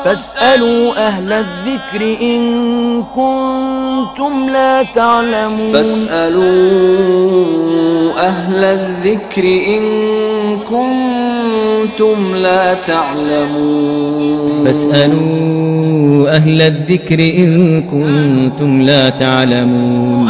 فاسألوا أهل الذكر إن كنتم لا تعلمون. فاسألوا أهل الذكر إن كنتم لا تعلمون. فاسألوا أهل الذكر إن كنتم لا تعلمون.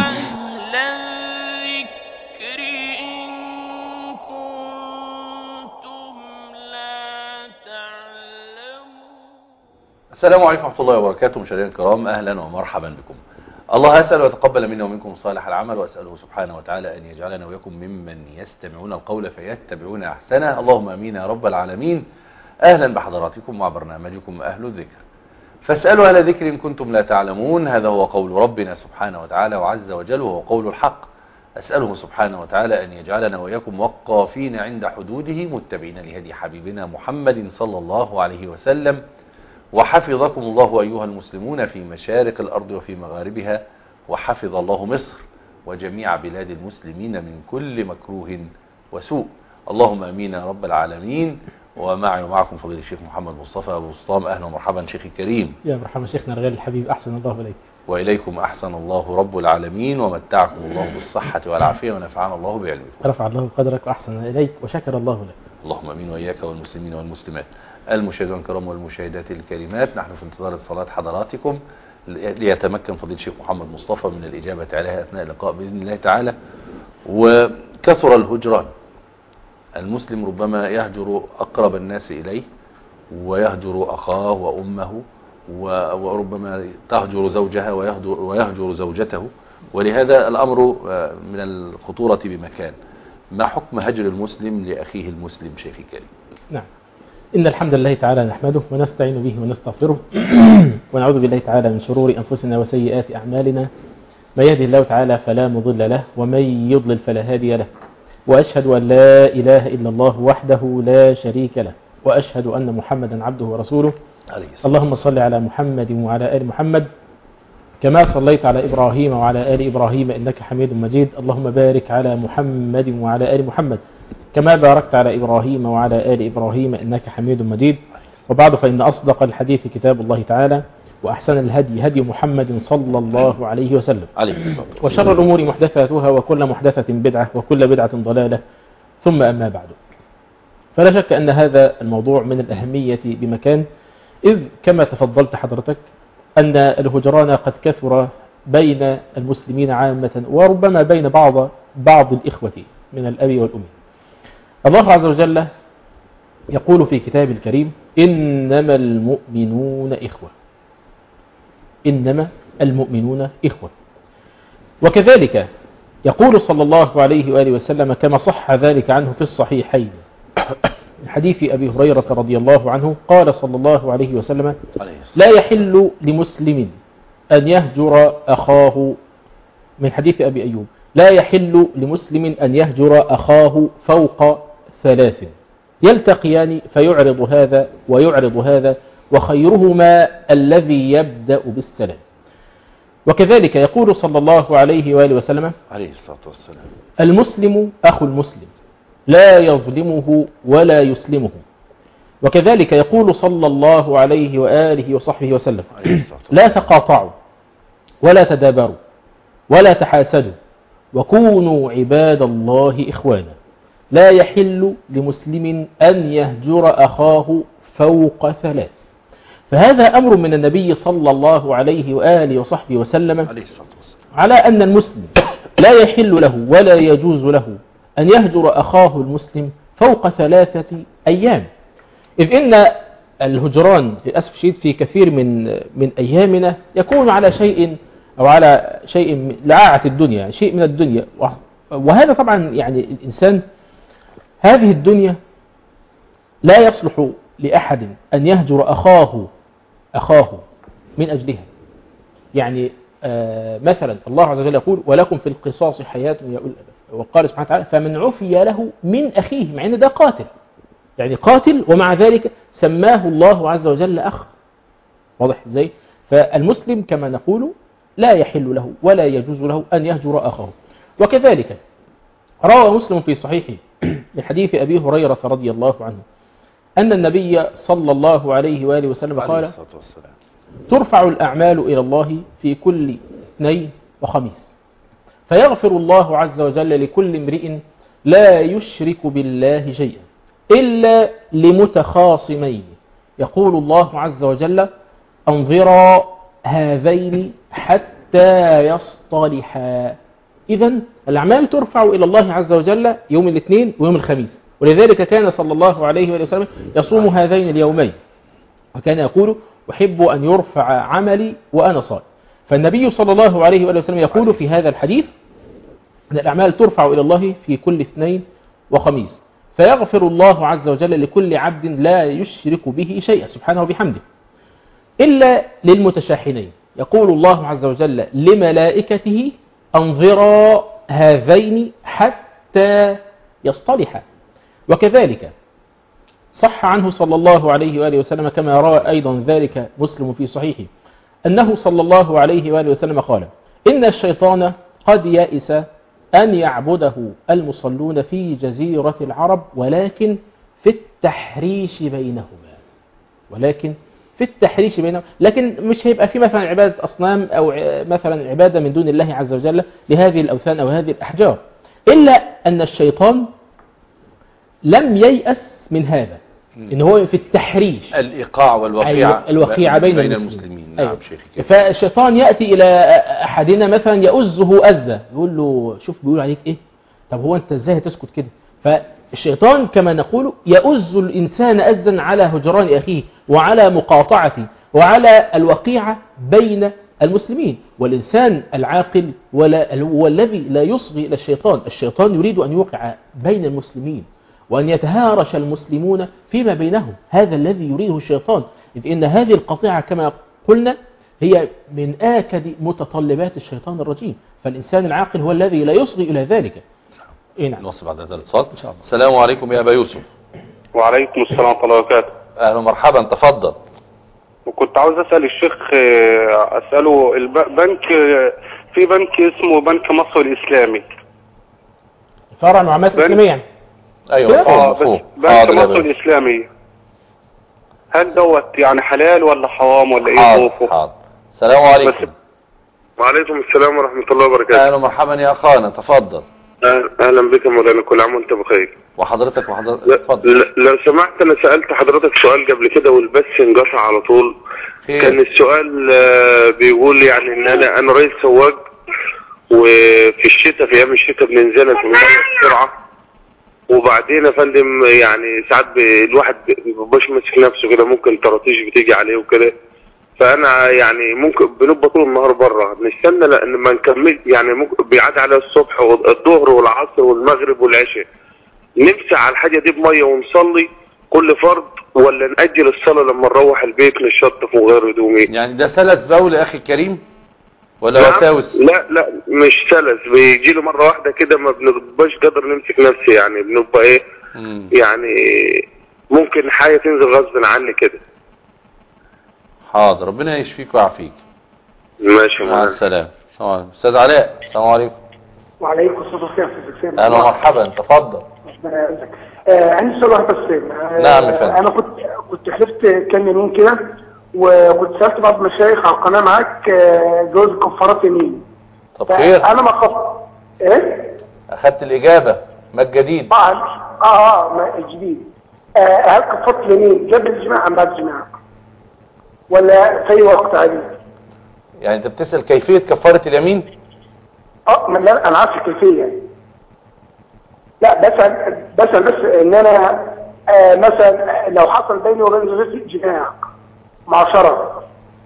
السلام عليكم ورحمة الله وبركاته. مشاهدينا الكرام، أهلا ومرحبا بكم. الله أسأل ويتقبل منا ومنكم صالح العمل، وأسأله سبحانه وتعالى أن يجعلنا وإياكم ممن يستمعون القول فيتبعون أحسنه. اللهم أمين يا رب العالمين. أهلا بحضراتكم مع برنامجكم أهل الذكر. فاسألوا أهل الذكر إن كنتم لا تعلمون. هذا هو قول ربنا سبحانه وتعالى وعز وجل، وهو قول الحق. أسأله سبحانه وتعالى أن يجعلنا وإياكم وقافين عند حدوده، متبعين لهدي حبيبنا محمد صلى الله عليه وسلم. وحفظكم الله أيها المسلمون في مشارق الأرض وفي مغاربها، وحفظ الله مصر وجميع بلاد المسلمين من كل مكروه وسوء. اللهم أمين يا رب العالمين. ومعي ومعكم فضيلة الشيخ محمد مصطفى أبو سطام. أهلا ومرحبا شيخي الكريم. يا مرحبا شيخنا الغالي الحبيب، أحسن الله إليك. وإليكم أحسن الله رب العالمين، ومتعكم الله بالصحة والعافية، ونفعنا الله بعلمكم. رفع الله قدرك وأحسن إليك وشكر الله لك. اللهم أمين وإياك والمسلمين والمسلمات. المشاهدين الكرام والمشاهدات الكريمات، نحن في انتظار اتصالات حضراتكم ليتمكن فضيلة الشيخ محمد مصطفى من الإجابة عليها أثناء اللقاء بإذن الله تعالى. وكثر الهجران، المسلم ربما يهجر أقرب الناس إليه، ويهجر أخاه وأمه، وربما تهجر زوجها ويهجر زوجته. ولهذا الأمر من الخطورة بمكان. ما حكم هجر المسلم لأخيه المسلم شيخي الكريم؟ نعم، إن الحمد لله تعالى نحمده ونستعين به ونستغفره ونعوذ بالله تعالى من شرور أنفسنا وسيئات أعمالنا. ما يهده الله تعالى فلا مضل له، ومن يضلل فلا هادي له. وأشهد أن لا إله إلا الله وحده لا شريك له، وأشهد أن محمدا عبده ورسوله. اللهم صل على محمد وعلى آل محمد كما صليت على إبراهيم وعلى آل إبراهيم إنك حميد مجيد. اللهم بارك على محمد وعلى آل محمد كما باركت على إبراهيم وعلى آل إبراهيم إنك حميد مجيد. وبعد، فإن أصدق الحديث كتاب الله تعالى، وأحسن الهدي هدي محمد صلى الله عليه وسلم، وشر الأمور محدثاتها، وكل محدثة بدعة، وكل بدعة ضلالة، ثم أما بعد. فلا شك أن هذا الموضوع من الأهمية بمكان، إذ كما تفضلت حضرتك أن الهجران قد كثر بين المسلمين عامة، وربما بين بعض الإخوة من الأب والأم. الله عز وجل يقول في كتاب الكريم: إنما المؤمنون إخوة. إنما المؤمنون إخوة. وكذلك يقول صلى الله عليه وآله وسلم كما صح ذلك عنه في الصحيحين من حديث أبي هريرة رضي الله عنه، قال صلى الله عليه وسلم: لا يحل لمسلم أن يهجر أخاه، من حديث أبي أيوب: لا يحل لمسلم أن يهجر أخاه فوق 3 يلتقيان فيعرض هذا ويعرض هذا، وخيرهما الذي يبدأ بالسلام. وكذلك يقول صلى الله عليه وآله وسلم عليه الصلاة والسلام: المسلم أخو المسلم لا يظلمه ولا يسلمه. وكذلك يقول صلى الله عليه وآله وصحبه وسلم: لا تقاطعوا ولا تدابروا ولا تحاسدوا، وكونوا عباد الله إخوانا. لا يحل لمسلم أن يهجر أخاه فوق 3. فهذا أمر من النبي صلى الله عليه وآله وصحبه وسلم على أن المسلم لا يحل له ولا يجوز له أن يهجر أخاه المسلم فوق 3 أيام، إذ إن الهجران للأسف الشديد في كثير من أيامنا يكون على شيء أو على شيء لعاعة الدنيا، شيء من الدنيا. وهذا طبعا يعني الإنسان، هذه الدنيا لا يصلح لأحد أن يهجر أخاه من أجلها. يعني مثلا الله عز وجل يقول: ولكم في القصاص حياة يا أولي الألباب. وقال سبحانه وتعالى: فمن عفي له من أخيه، مع أن ده قاتل، يعني قاتل، ومع ذلك سماه الله عز وجل أخ. واضح إزاي؟ فالمسلم كما نقول لا يحل له ولا يجوز له أن يهجر أخاه. وكذلك روى مسلم في صحيحه من حديث أبي هريرة رضي الله عنه أن النبي صلى الله عليه وآله وسلم عليه قال الصلاة والسلام. ترفع الأعمال إلى الله في كل اثنين وخميس، فيغفر الله عز وجل لكل امرئ لا يشرك بالله شيئا إلا لمتخاصمين، يقول الله عز وجل أنظرا هذين حتى يصطلحا. إذن الأعمال ترفع إلى الله عز وجل يوم الاثنين ويوم الخميس، ولذلك كان صلى الله عليه وسلم يصوم هذين اليومين، وكان يقول أحب أن يرفع عملي وأنا صائم. فالنبي صلى الله عليه وسلم يقول في هذا الحديث أن الأعمال ترفع إلى الله في كل اثنين وخميس، فيغفر الله عز وجل لكل عبد لا يشرك به شيئا سبحانه وبحمده إلا للمتشاحنين، يقول الله عز وجل لملائكته أنظرا هذين حتى يصطلحا. وكذلك صح عنه صلى الله عليه وآله وسلم كما روى أيضا ذلك مسلم في صحيحه أنه صلى الله عليه وآله وسلم قال إن الشيطان قد يئس أن يعبده المصلون في جزيرة العرب ولكن في التحريش بينهما، لكن مش هيبقى في مثلا عبادة أصنام أو مثلا عبادة من دون الله عز وجل لهذه الأوثان أو هذه الأحجار، إلا أن الشيطان لم ييأس من هذا، إن هو في التحريش الإيقاع والوقيعة بين المسلمين. نعم أيوة. شيخي. فالشيطان يأتي إلى أحدنا مثلا يؤزه أزة، يقول له شوف بيقول عليك إيه، طب هو أنت إزاي تسكت كده؟ فالشيطان كما نقول يؤز الإنسان أزا على هجران أخيه وعلى مقاطعته وعلى الوقيعة بين المسلمين. والإنسان العاقل هو الذي لا يصغي إلى الشيطان. الشيطان يريد أن يوقع بين المسلمين وأن يتهارش المسلمون فيما بينهم، هذا الذي يريده الشيطان، إذ إن هذه القطيعة كما قلنا هي من آكد متطلبات الشيطان الرجيم، فالإنسان العاقل هو الذي لا يصغي إلى ذلك. نعم. نوصل بعد هذا الاتصال. السلام عليكم يا أبا يوسف. وعليكم السلام ورحمة الله وبركاته. أهلا ومرحبا، تفضل. وكنت عاوز أسأل الشيخ، أسأله البنك، في بنك اسمه بنك مصر الإسلامي، فرع معاملات الإسلامية. أيوة مفهوم. بنك مصر الإسلامي، هل دوت يعني حلال ولا حرام ولا إيه؟ حاضر. السلام عليكم. وعليكم السلام ورحمة الله وبركاته. أهلا ومرحبا يا أخانا، تفضل. أهلا بك مولانا، كل عام وأنت بخير. وحضرتك تفضل. لو سمحت، أنا سألت حضرتك سؤال قبل كده والبث انقطع على طول. كان السؤال بيقول يعني إن أنا رئيس سواق، وفي الشتاء، في أيام الشتاء بننزل في السرعة، وبعدين يا فندم يعني ساعات الواحد مبقاش ماسك نفسه كده، ممكن طراطيش بتيجي عليه وكده، فانا يعني ممكن بنبقى طول النهار بره، بنستنى لان ما نكمل، يعني ممكن بيعدي على الصبح والظهر والعصر والمغرب والعشاء، نمسح على الحاجه دي بميه ونصلي كل فرض، ولا نأجل الصلاه لما نروح البيت نشطف ونغير هدومي؟ يعني ده سلس بول يا اخي الكريم ولا وساوس؟ لا مش سلس، بيجي له مره واحده كده، ما بنبقاش قادر نمسك نفسي، يعني بنبقى ايه يعني ممكن حاجه تنزل غصب عني كده. حاضر، ربنا يشفيك ويعافيك. ماشي، مع السلامه. السلام عليكم. استاذ علاء، السلام عليكم. وعليكم السلام ورحمه الله. اهلا ومرحبا، تفضل. عندي سؤال واحد بس. نعم يا فندم. انا كنت حلفت كام يومين كده، وكنت سالت بعض المشايخ على القناه معاك جواز الكفارات يمين. طب خير. انا ما خفت ايه؟ اخدت الاجابه، ما الجديد؟ ما الجديد. هل كفاره اليمين قبل الجماع ام بعد الجماع؟ ولا في اي وقت عادي؟ يعني انت بتسال كيفيه كفاره اليمين؟ لا انا عارف الكيفيه. لا بسأل بس ان انا مثلا لو حصل بيني وبين زوجتي جماع معاشرة،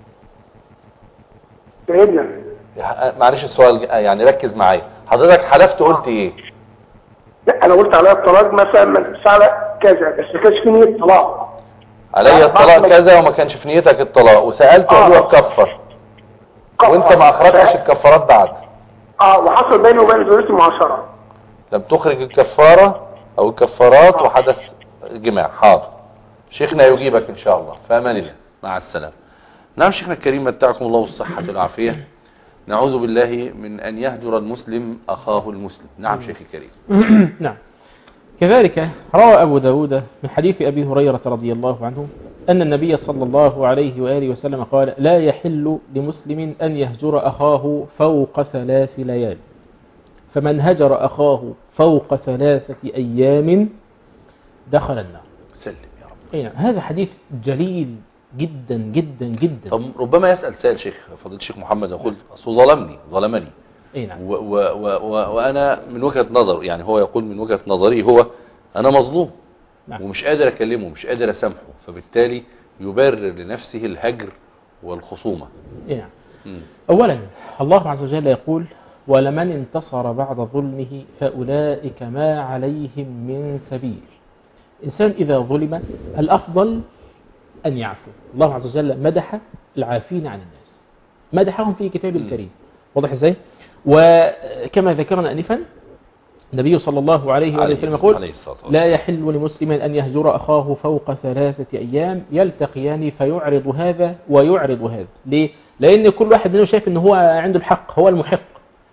سيدنا معلش السؤال يعني ركز معايا، حضرتك حلفت قلت ايه؟ لا انا قلت عليا الطلاق مثلا من على كذا، بس ما كانش في نية طلاق. عليا الطلاق كذا وما كانش في نيتك الطلاق، وسألت هو كفر وانت ما اخرجتش الكفارات بعد. وحصل بيني وبين زوجتي معاشرة، لم تخرج الكفارة او الكفارات وحدث جماع. حاضر، شيخنا يجيبك ان شاء الله. في امان الله، مع السلامة. نعم شيخنا الكريم، متعكم الله بالصحة والعافية. نعوذ بالله من ان يهجر المسلم اخاه المسلم. نعم شيخي الكريم. نعم. كذلك روى أبو داود من حديث أبي هريرة رضي الله عنه أن النبي صلى الله عليه وآله وسلم قال: لا يحل لمسلم أن يهجر أخاه فوق 3 ليال، فمن هجر أخاه فوق 3 أيام دخل النار. سلم يا رب. هذا حديث جليل جدا جدا جدا. طب ربما يسأل سائل شيخ فضيلة الشيخ محمد يقول أصله ظلمني نعم. وأنا من وجهة نظر، يعني هو يقول من وجهة نظري هو أنا مظلوم، نعم. ومش قادر أكلمه، مش قادر أسامحه، فبالتالي يبرر لنفسه الهجر والخصومة. نعم. أولا الله عز وجل يقول: ولمن انتصر بعد ظلمه فأولئك ما عليهم من سبيل. إنسان إذا ظلم الأفضل أن يعفو. الله عز وجل مدح العافين عن الناس، مدحهم في كتاب الكريم. واضح إزاي؟ وكما ذكرنا أنفا النبي صلى الله عليه وسلم يقول: لا يحل لمسلم أن يهجر أخاه فوق 3 أيام يلتقيان فيعرض هذا ويعرض هذا. ليه؟ لأن كل واحد منهم شايف أنه هو عنده الحق، هو المحق،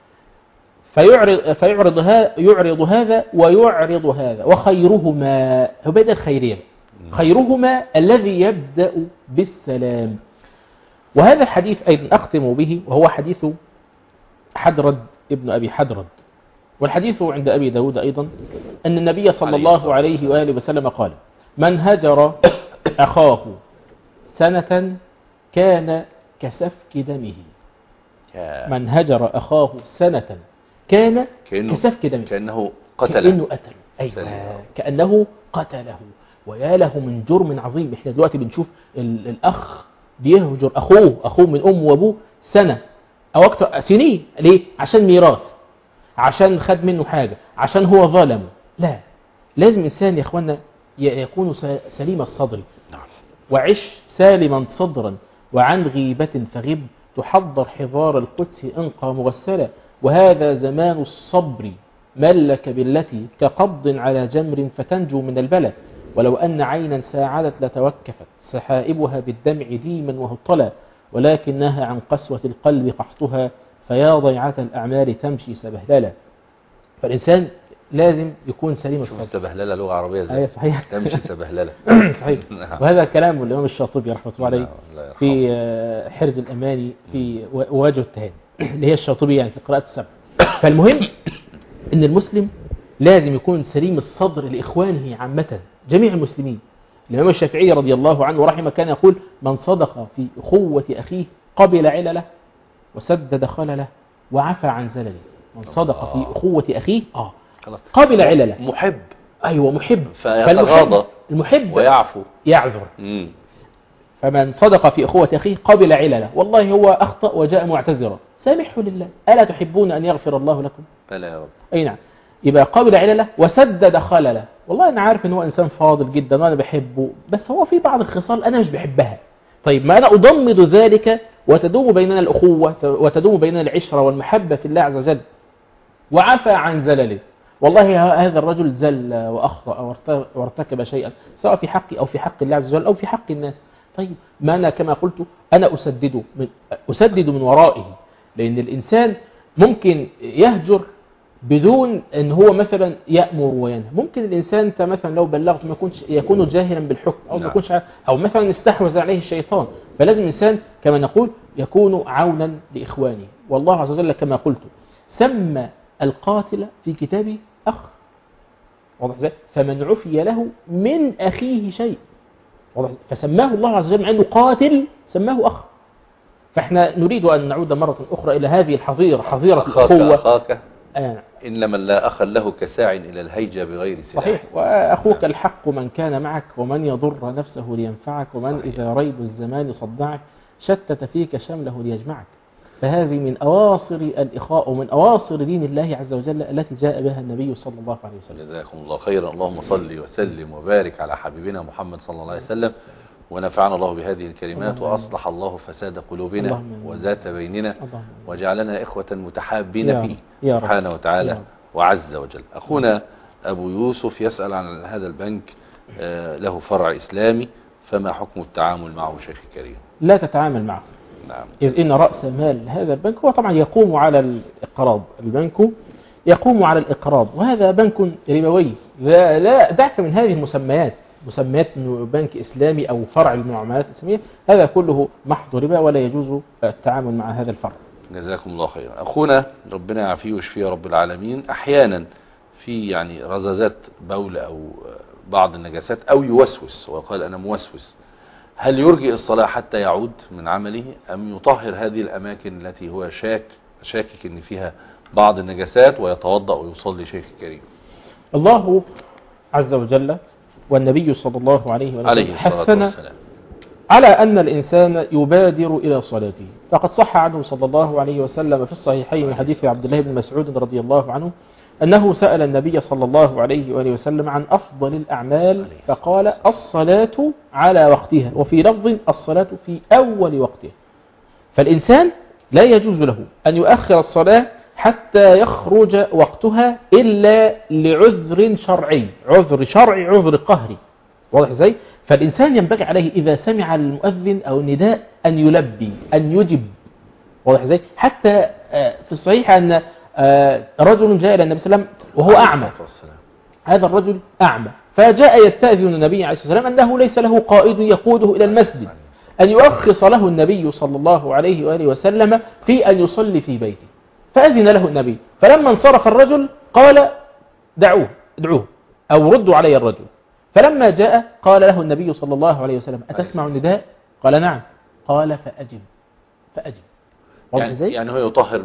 يعرض هذا ويعرض هذا. وخيرهما هو بدأ الخيرية، خيرهما الذي يبدأ بالسلام. وهذا الحديث أيضا أختم به، وهو حديث حدرد ابن أبي حدرد، والحديث عند أبي داود أيضا أن النبي صلى الله عليه وآله وسلم قال: من هجر أخاه سنة كان كسفك دمه. من هجر أخاه سنة كان كسفك دمه، كأنه قتله. كأنه قتله. ويا له من جرم عظيم. احنا دلوقتي بنشوف الأخ بيهجر أخوه من أمه وأبوه سنة أو أكثر سنين. ليه؟ عشان ميراث، عشان خد منه حاجة، عشان هو ظلم. لا، لازم إنسان يا إخوانا يكون سليم الصدر، وعش سالما صدرا، وعن غيبة فغب، تحضر حضار القدس أنقى مغسلة. وهذا زمان الصبر، ملك بالتي كقبض على جمر فتنجو من البلى. ولو أن عينا ساعدت لتوكفت سحائبها بالدمع ديما وهطلا، ولكنها عن قسوة القلب قحطها، فيا ضيعة الأعمال تمشي سبهللة. فالإنسان لازم يكون سليم الصدر. سبهللة لغة عربية زي صحيح. تمشي سبهللة. صحيح. وهذا كلام الإمام الشاطبي رحمة الله عليه في حرز الأماني في وجه التهاني اللي هي الشاطبي يعني في قراءة السبع. فالمهم إن المسلم لازم يكون سليم الصدر لإخوانه عامة، جميع المسلمين. الإمام الشافعي رضي الله عنه ورحمه كان يقول: من صدق في أخوة أخيه قبل علله وسدد خلله وعفى عن زلله. من صدق في أخوة أخيه قبل علله. محب. أيوة، محب. فيتغاضى المحب ويعفو يعذر. فمن صدق في أخوة أخيه قبل علله، والله هو أخطأ وجاء معتذرا، سامحه لله. ألا تحبون أن يغفر الله لكم؟ بلى يا رب. أي نعم. يبقى قبل علله وسدد خلله. والله أنا عارف أن هو إنسان فاضل جدا وأنا بحبه، بس هو في بعض الخصال أنا مش بحبها. طيب ما أنا أضمد ذلك وتدوم بيننا الأخوة وتدوم بيننا العشرة والمحبة في الله عز وجل. وعفى عن زلله. والله هذا الرجل زل وأخطأ وارتكب شيئا، سواء في حقي أو في حق الله عز وجل أو في حق الناس. طيب ما أنا كما قلت أنا أسدد من ورائه. لأن الإنسان ممكن يهجر بدون أن هو مثلا يأمر وينهى. ممكن الإنسان أنت مثلا لو بلغت ما يكون جاهلا بالحكم، أو ما يكونش، أو مثلا استحوذ عليه الشيطان. فلازم الإنسان كما نقول يكون عونا لإخوانه. والله عز وجل كما قلت سمى القاتل في كتابه أخ. واضح ازاي؟ فمن عفي له من أخيه شيء، فسماه الله عز وجل مع أنه قاتل سماه أخ. فإحنا نريد أن نعود مرة أخرى إلى هذه الحظيرة، حظيرة الأخوة. أخاك إن من لا أخ له كساع إلى الهيجة بغير سلاح. صحيح. وأخوك الحق من كان معك، ومن يضر نفسه لينفعك، ومن صحيح. إذا ريب الزمان صدعك شتت فيك شمله ليجمعك. فهذه من أواصر الإخاء ومن أواصر دين الله عز وجل التي جاء بها النبي صلى الله عليه وسلم. جزاكم الله خيرا. اللهم صل وسلم وبارك على حبيبنا محمد صلى الله عليه وسلم، ونفعنا الله بهذه الكلمات، وأصلح الله فساد قلوبنا وذات بيننا، وجعلنا إخوة متحابين فيه سبحانه وتعالى وعز وجل. أخونا أبو يوسف يسأل عن هذا البنك، له فرع إسلامي، فما حكم التعامل معه شيخ الكريم؟ لا تتعامل معه. نعم. إذ إن رأس مال هذا البنك هو طبعا يقوم على الإقراض. البنك يقوم على الإقراض، وهذا بنك ربوي. لا دعك من هذه المسميات، مسميات بنك إسلامي أو فرع المعاملات الإسلامية، هذا كله محض ربا ولا يجوز التعامل مع هذا الفرع. جزاكم الله خيرا. أخونا ربنا يعافيه ويشفيه رب العالمين، أحيانا في يعني رذاذات بول أو بعض النجاسات أو يوسوس وقال أنا موسوس، هل يرجئ الصلاة حتى يعود من عمله أم يطهر هذه الأماكن التي هو شاكك أن فيها بعض النجاسات ويتوضأ ويصلي؟ شيخ الكريم، الله عز وجل والنبي صلى الله عليه وسلم حثنا على أن الإنسان يبادر إلى صلاته، فقد صح عنه صلى الله عليه وسلم في الصحيحين من حديث عبد الله بن مسعود رضي الله عنه أنه سأل النبي صلى الله عليه وآله وسلم عن أفضل الأعمال فقال الصلاة على وقتها، وفي لفظ الصلاة في أول وقتها. فالإنسان لا يجوز له أن يؤخر الصلاة حتى يخرج وقتها إلا لعذر شرعي، عذر شرعي عذر قهري، واضح ازاي؟ فالإنسان ينبغي عليه إذا سمع المؤذن أو النداء أن يلبي، أن يجب، واضح ازاي؟ حتى في الصحيح أن رجل جاء إلى النبي صلى الله عليه وسلم وهو أعمى، هذا الرجل أعمى، فجاء يستأذن النبي عليه الصلاة والسلام أنه ليس له قائد يقوده إلى المسجد، أن يرخص له النبي صلى الله عليه وآله وسلم في أن يصلي في بيته، فأذن له النبي. فلما انصرف الرجل قال دعوه أو ردوا علي الرجل. فلما جاء قال له النبي صلى الله عليه وسلم أتسمع النداء؟ قال نعم. قال فأجب. يعني هو يطهر.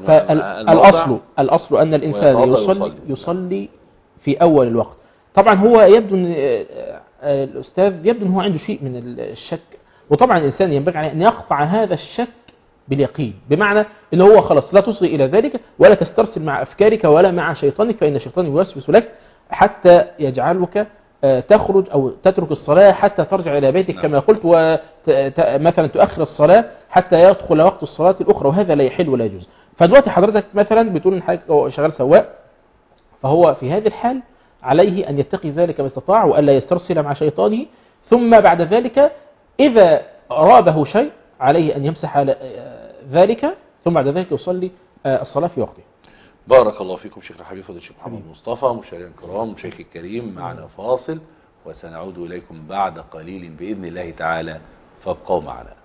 الأصل أن الإنسان يصلي في أول الوقت. طبعا هو يبدو أن الأستاذ يبدو أنه عنده شيء من الشك، وطبعا الإنسان ينبغي عليه أن يقطع هذا الشك باليقين، بمعنى أن هو خلاص لا تصغي إلى ذلك ولا تسترسل مع أفكارك ولا مع شيطانك، فإن الشيطان يوسوس لك حتى يجعلك تخرج أو تترك الصلاة حتى ترجع إلى بيتك كما قلت، ومثلا تؤخر الصلاة حتى يدخل وقت الصلاة الأخرى، وهذا لا يحل ولا يجوز. فدلوقتي حضرتك مثلا بتقول إن حضرتك شغال سواق، فهو في هذه الحال عليه أن يتقي ذلك ما استطاع وألا يسترسل مع شيطانه، ثم بعد ذلك إذا رابه شيء عليه أن يمسح على ذلك، ثم بعد ذلك يصلي الصلاة في وقته. بارك الله فيكم شيخنا الحبيب فضيلة الشيخ محمد مصطفى. مشاهدينا الكرام، شيخ الكريم معنا فاصل وسنعود إليكم بعد قليل بإذن الله تعالى، فابقوا معنا.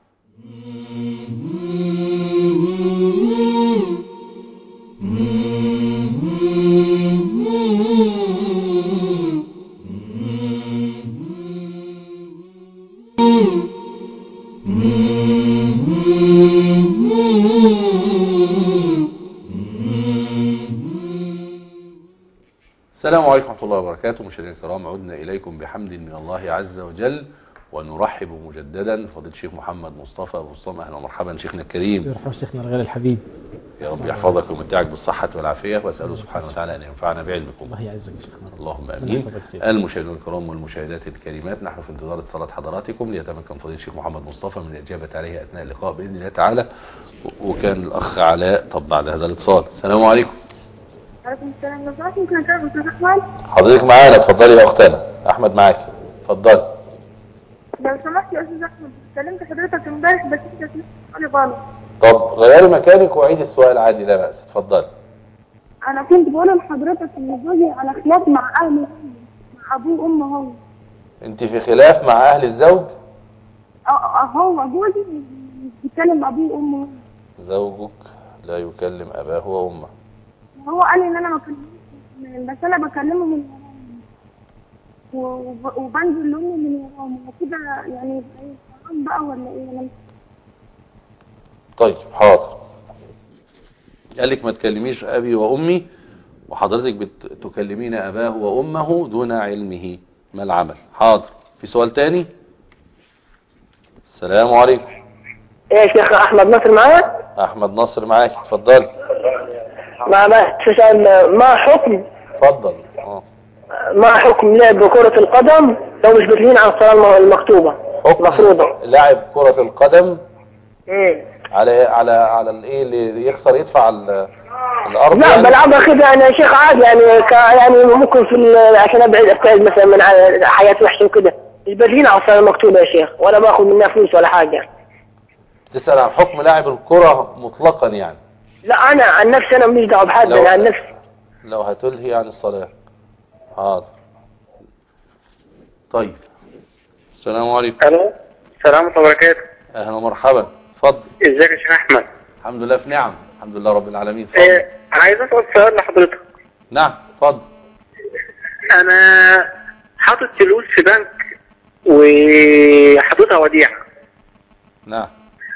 السلام عليكم ورحمة الله وبركاته. مشاهدينا الكرام، عدنا إليكم بحمد من الله عز وجل، ونرحب مجددا فضيلة الشيخ محمد مصطفى أبو الصام. أهلا ومرحبا شيخنا الكريم. يرحب شيخنا الغالي الحبيب، يا رب يحفظك ويمتعك بالصحة والعافية، وأسأله سبحانه وتعالى أن ينفعنا بعلمكم. الله يعزك شيخنا. اللهم آمين. المشاهدين الكرام والمشاهدات الكريمات، نحن في انتظار اتصالات حضراتكم ليتمكن فضيلة الشيخ محمد مصطفى من الإجابة عليها أثناء اللقاء بإذن الله تعالى. وكان الأخ علاء. طب بعد هذا الاتصال، السلام عليكم. عليكم السلام. لو سمحت ممكن أتكلم أستاذ أحمد؟ حضرتك معانا، اتفضلي يا أختنا. أحمد معاكي، اتفضلي. لو سمحت يا أستاذ أحمد، كلمت حضرتك امبارح بس أنت سمعتني غلط. طب غيري مكانك وعيد السؤال عادي، لا بأس، اتفضلي. أنا كنت بقول لحضرتك إن زوجي على خلاف مع أهله، مع أبوه وأمه. هو أنت في خلاف مع أهل الزوج؟ هو جوزي بيكلم أبوه وأمه. زوجك لا يكلم أباه وأمه. هو قال لي إن أنا ما كلمتش، بس أنا بكلمه من وراهم وبنزل لأمه من وراهم، وكده يعني حرام بقى ولا إيه؟ طيب حاضر. قال لك ما تكلميش أبي وأمي، وحضرتك بتكلمين أباه وأمه دون علمه، ما العمل؟ حاضر. في سؤال تاني؟ السلام عليكم. ايه يا شيخ احمد نصر معايا؟ احمد نصر معاك، اتفضل. ما حكم؟ اتفضل. ما حكم لعب كرة القدم لو مش بتلين عن الصلاة المكتوبة المفروضة؟ لعب كرة القدم على الايه اللي يخسر يدفع الارض؟ لا يعني بلعبها كده يعني يا شيخ عادي، يعني ممكن عشان ابتعد مثلا من حياة وحشة وكده، مش بتلين عن الصلاة المكتوبة يا شيخ، ولا باخد منها فلوس ولا حاجة. تسأل عن حكم لاعب الكرة مطلقا يعني؟ لا انا عن نفسي، انا مش دعوه بحد، انا عن نفسي. لو هتلهي عن الصلاة. حاضر. طيب السلام عليكم. الو السلام ورحمة الله وبركاته. اهلا ومرحبا. اتفضل. ازيك يا شيخ احمد؟ الحمد لله في نعم، الحمد لله رب العالمين. اتفضل. انا عايز اسال سؤال لحضرتك. نعم اتفضل. انا حاطط فلوس في بنك وحاططها وديعة. نعم.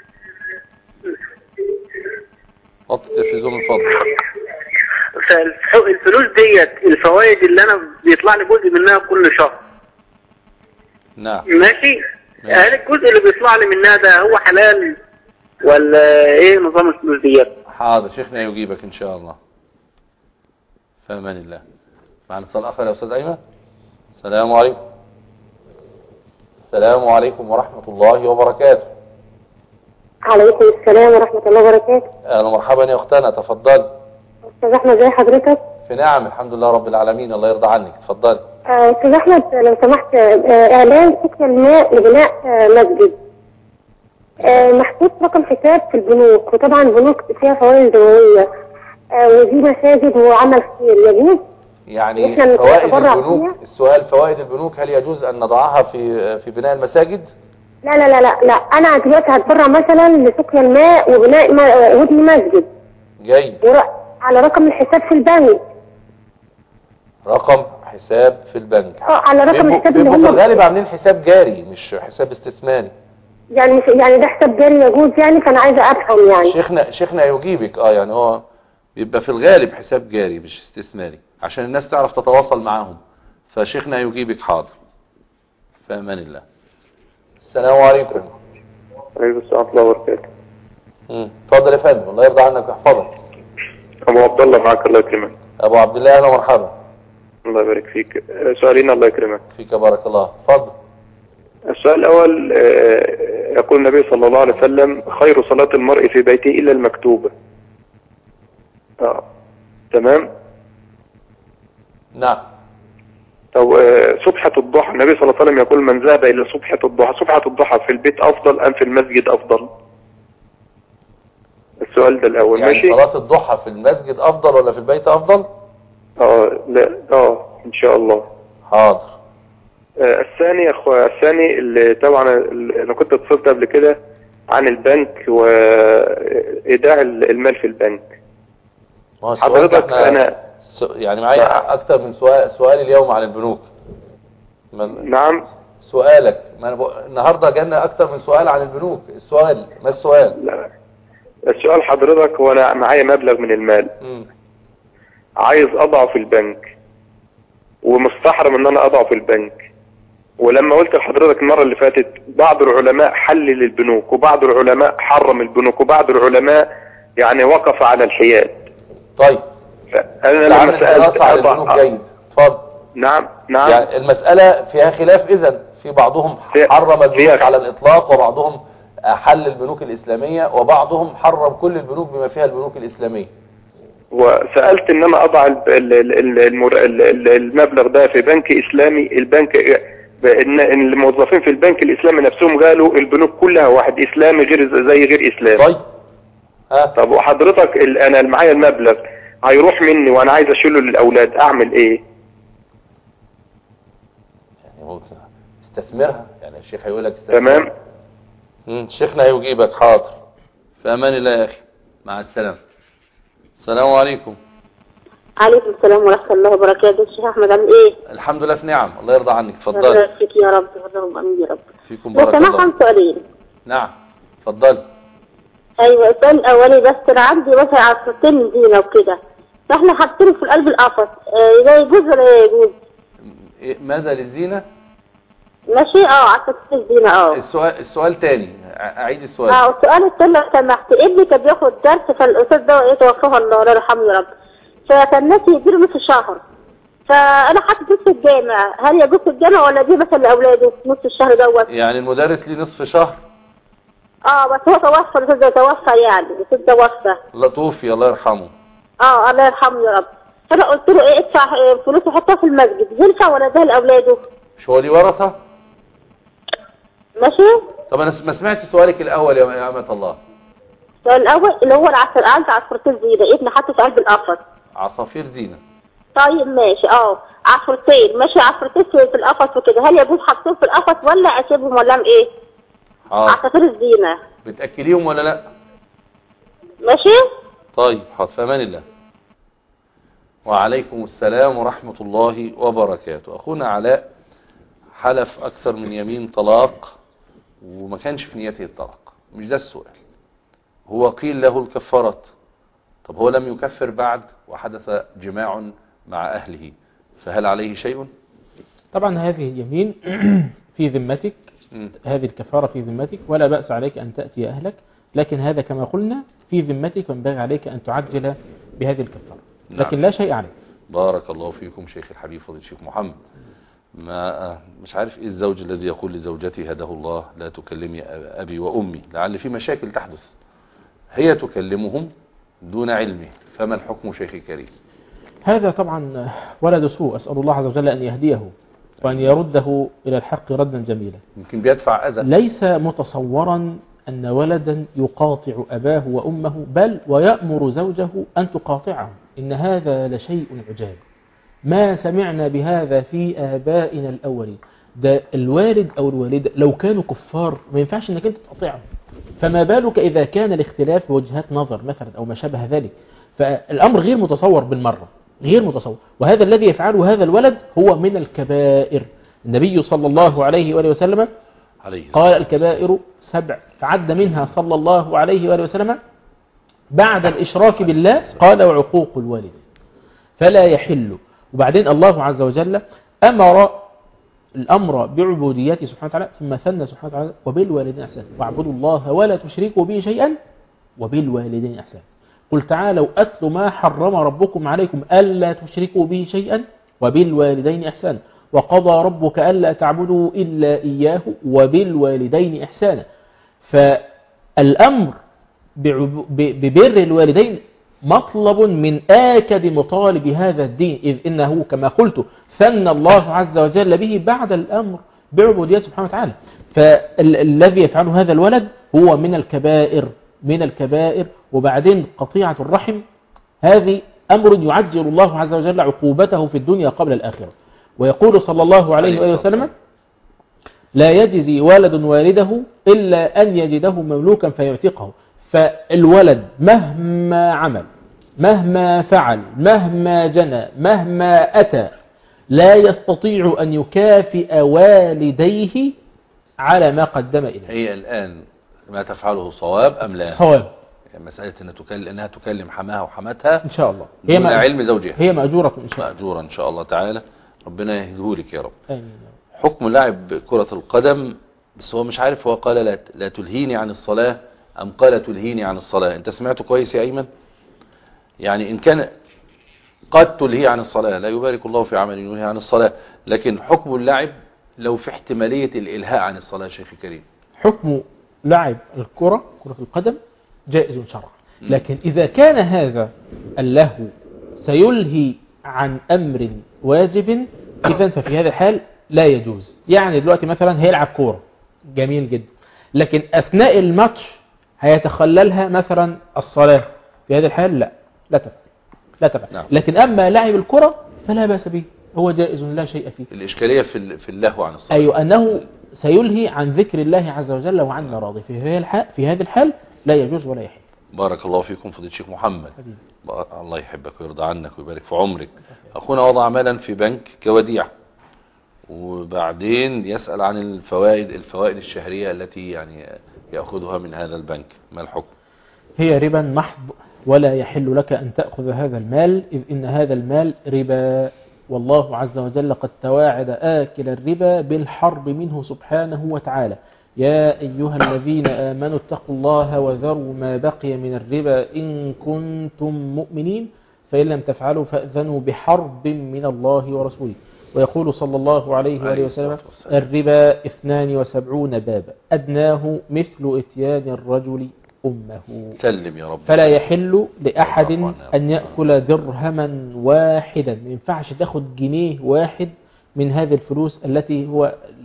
حط التلفزيون من فضلك. فالفلوس ديت الفوائد اللي انا بيطلع لي جزء منها كل شهر. نعم. ماشي. هل الجزء اللي بيطلع لي منها ده هو حلال ولا ايه نظام الفلوس ديت؟ حاضر شيخنا يجيبك ان شاء الله. في امان الله. معنا اتصال اخر يا استاذ ايمن. السلام عليكم. السلام عليكم ورحمة الله وبركاته. عليكم السلام ورحمة الله وبركاته. اهلا ومرحبا يا اختنا، تفضلي. استاذ احمد زي حضرتك؟ في نعم الحمد لله رب العالمين، الله يرضى عنك، تفضلي. استاذ احمد لو سمحت، اعلان سكن الماء لبناء مسجد، محطوط رقم حساب في البنوك، وطبعا البنوك فيها فوائد دموية، ودي مساجد وعمل خير، يجوز؟ يعني فوائد البنوك، السؤال فوائد البنوك هل يجوز ان نضعها في بناء المساجد؟ لا لا لا لا لا، انا دلوقتي هتبرع مثلا لسكن الماء وبناء ودي مسجد. جيد. على رقم الحساب في البنك. رقم حساب في البنك. على رقم الحساب اللي هم في الغالب عاملين حساب جاري مش حساب استثماري. يعني ده حساب جاري يجوز يعني، فانا عايزه افهم يعني. شيخنا يجيبك. يعني هو بيبقى في الغالب حساب جاري مش استثماري عشان الناس تعرف تتواصل معاهم، فشيخنا يجيبك. حاضر. في امان الله. السلام عليكم. عليكم السلام ورحمة الله وبركاته. اتفضل يا فندم، الله يرضى عنك ويحفظك. ابو عبد الله معاك، الله يكرمك. ابو عبد الله اهلا ومرحبا. الله يبارك فيك. سؤالين الله يكرمك. فيك بارك الله. اتفضل. السؤال الاول، يقول النبي صلى الله عليه وسلم: خير صلاة المرء في بيته الا المكتوبة. تمام. نعم. طب صبحة الضحى، النبي صلى الله عليه وسلم يقول: من ذهب الى صبحة الضحى، صبحة الضحى في البيت افضل ام في المسجد افضل؟ السؤال ده الاول. يعني ماشي. صلاة الضحى في المسجد افضل ولا في البيت افضل؟ لا ان شاء الله. حاضر. الثاني يا اخويا، الثاني اللي طبعا انا كنت اتصلت قبل كده عن البنك وايداع المال في البنك. حضرتك انا يعني معايا اكتر من سؤال اليوم عن البنوك. نعم. سؤالك النهارده جالنا اكتر من سؤال عن البنوك. السؤال ما السؤال؟ لا السؤال حضرتك، هو انا معايا مبلغ من المال عايز اضعه في البنك، ومستحرم ان انا اضعه في البنك. ولما قلت لحضرتك المرة اللي فاتت بعض العلماء حلل البنوك وبعض العلماء حرم البنوك وبعض العلماء يعني وقف على الحياد. طيب انا لما سألت البنوك جيد. اتفضل. نعم يعني المسألة فيها خلاف. اذا في بعضهم حرم البنوك على الاطلاق، وبعضهم حل البنوك الاسلامية، وبعضهم حرم كل البنوك بما فيها البنوك الاسلامية. وسألت ان انا اضع المبلغ ده في بنك اسلامي. البنك ان الموظفين في البنك الاسلامي نفسهم قالوا البنوك كلها واحد، اسلامي غير اسلامي. طيب. طب وحضرتك انا معايا المبلغ هيروح مني وانا عايز اشيله للاولاد، اعمل ايه؟ يعني ممكن استثمرها، يعني الشيخ هيقول لك استثمرها. تمام. شيخنا هيجيبك. حاضر. في امان الله يا اخي، مع السلامة. السلام عليكم. عليكم السلام ورحمة الله وبركاته. الشيخ احمد عامل ايه؟ الحمد لله في نعم، الله يرضى عنك. اتفضلي. الله يبارك فيك يا رب، اللهم امين يا رب. فيكم بارك الله. لو سمحت عن سؤالين. نعم اتفضلي. ايوه السؤال الاولي، بس انا عندي مثلا عصفتين زينه وكده، فاحنا حاطينه في قلب القفص، ده يجوز ولا لا يجوز؟ ماذا للزينه؟ ماشي. عصفتين زينه. السؤال تاني، اعيد السؤال. السؤال التاني لو سمحت، ابني كان بياخد درس، فالاستاذ ده توفاه الله يرحمه يا رب، فكان ناس يديله نص شهر، فانا حاطط نص الجامع، هل يجوز في الجامع ولا دي مثلا لاولاده نص الشهر دوت؟ يعني المدرس ليه نصف شهر؟ بس هو توفى، الاستاذ ده توفى، يعني الاستاذ ده توفى. لا توفي، الله يرحمه. الله يرحمه يا رب. فانا قلت له ايه، ادفع فلوس وحطها في المسجد، ينفع ولا ده لاولاده؟ مش هو ليه ورثه؟ ماشي. طب انا ما سمعتش سؤالك الاول يا امة الله. السؤال الاول اللي هو عندي عصفورتين زينه، ابني حاطه في قلب القفص. عصافير زينه. طيب ماشي. عصفورتين ماشي، عصفورتين في القفص وكده، هل يجوز حطهم في القفص ولا اسيبهم ولا اعمل ايه؟ عصافير الزينة بتأكليهم ولا لا؟ ماشي. طيب حاضر، في امان الله. وعليكم السلام ورحمة الله وبركاته. اخونا علاء حلف اكثر من يمين طلاق وما كانش في نيته الطلاق، مش ده السؤال. هو قيل له الكفارات، طب هو لم يكفر بعد وحدث جماع مع اهله، فهل عليه شيء؟ طبعا هذه اليمين في ذمتك، هذه الكفارة في ذمتك، ولا بأس عليك أن تأتي أهلك، لكن هذا كما قلنا في ذمتك، وينبغي عليك أن تعجل بهذه الكفارة. لكن لا شيء عليك. بارك الله فيكم شيخ الحبيب فضيلة الشيخ محمد. ما مش عارف ايه الزوج الذي يقول لزوجته هداه الله لا تكلمي أبي وأمي، لعل في مشاكل تحدث، هي تكلمهم دون علمه، فما الحكم شيخي الكريم؟ هذا طبعا ولد سوء، أسأل الله عز وجل أن يهديه وأن يرده إلى الحق ردا جميلا. يمكن بيدفع أذى. ليس متصورا أن ولدا يقاطع أباه وأمه، بل ويأمر زوجه أن تقاطعه، إن هذا لشيء عجاب، ما سمعنا بهذا في آبائنا الأولين. ده الوالد أو الوالدة لو كانوا كفار ما ينفعش أنك أنت تقاطعهم، فما بالك إذا كان الاختلاف في وجهات نظر مثلا أو ما شابه ذلك. فالأمر غير متصور بالمرة، غير متصور، وهذا الذي يفعله هذا الولد هو من الكبائر. النبي صلى الله عليه وآله وسلم قال الكبائر 7، فعد منها صلى الله عليه وآله وسلم بعد الإشراك بالله قال وعقوق الوالد، فلا يحل. وبعدين الله عز وجل أمر الأمر بعبوديته سبحانه وتعالى، ثم ثنى سبحانه وتعالى وبالوالدين إحسانا، واعبدوا الله ولا تشركوا به شيئا وبالوالدين إحسانا. قل تعالوا أتل ما حرم ربكم عليكم ألا تشركوا به شيئا وبالوالدين إحسانا، وقضى ربك ألا تعبدوا إلا إياه وبالوالدين إحسانا. فالأمر ببر الوالدين مطلب من آكد مطالب هذا الدين، إذ إنه كما قلت ثنى الله عز وجل به بعد الأمر بعبوديته سبحانه وتعالى. فالذي يفعله هذا الولد هو من الكبائر، من الكبائر. وبعدين قطيعة الرحم هذه أمر يعجل الله عز وجل عقوبته في الدنيا قبل الآخرة. ويقول صلى الله عليه وسلم لا يجزي والد والده إلا أن يجده مملوكا فيعتقه. فالولد مهما عمل، مهما فعل، مهما جنى، مهما أتى، لا يستطيع أن يكافئ والديه على ما قدم إليه. هي الآن ما تفعله صواب أم لا؟ صواب. مسألة أنها تكلم حماها وحماتها إن شاء الله دون علم زوجها، هي مأجورة إن شاء الله، مأجورة إن شاء الله تعالى. ربنا يهديهولك يا رب. آمين. حكم لعب كرة القدم، بس هو مش عارف، هو قال لا تلهيني عن الصلاة أم قال تلهيني عن الصلاة؟ أنت سمعته كويس يا أيمن؟ يعني إن كان قد تلهي عن الصلاة لا يبارك الله في عمل ينهي عن الصلاة، لكن حكم اللعب لو في احتمالية الإلهاء عن الصلاة شيخ الكريم؟ حكم لعب الكرة، كرة القدم، جائز شرعا، لكن إذا كان هذا اللهو سيلهي عن أمر واجب إذن ففي هذا الحال لا يجوز. يعني دلوقتي مثلا هيلعب كورة جميل جدا، لكن أثناء الماتش هيتخللها مثلا الصلاة، في هذا الحال لا تفعل، لا تفعل. نعم. لكن أما لعب الكرة فلا بأس به، هو جائز لا شيء فيه. الإشكالية في اللهو عن الصلاة، أيوة، أنه سيلهي عن ذكر الله عز وجل وعن مراضه، في هذا الحال لا يجوز ولا يحل. بارك الله فيكم فضيلة الشيخ محمد. الله يحبك ويرضى عنك ويبارك في عمرك. أخونا وضع مالا في بنك كوديعة، وبعدين يسأل عن الفوائد الشهرية التي يعني يأخذها من هذا البنك، ما الحكم؟ هي ربا محض، ولا يحل لك أن تأخذ هذا المال، إذ إن هذا المال ربا، والله عز وجل قد تواعد آكل الربا بالحرب منه سبحانه وتعالى. يا أيها الذين آمنوا اتقوا الله وذروا ما بقي من الربا إن كنتم مؤمنين، فإن لم تفعلوا فأذنوا بحرب من الله ورسوله. ويقول صلى الله عليه وآله وسلم الربا 72 بابا أدناه مثل إتيان الرجل أمه. سلم يا رب. فلا يحل لأحد أن يأكل درهما واحدا، ما ينفعش تاخد جنيه واحد من هذه الفلوس التي هو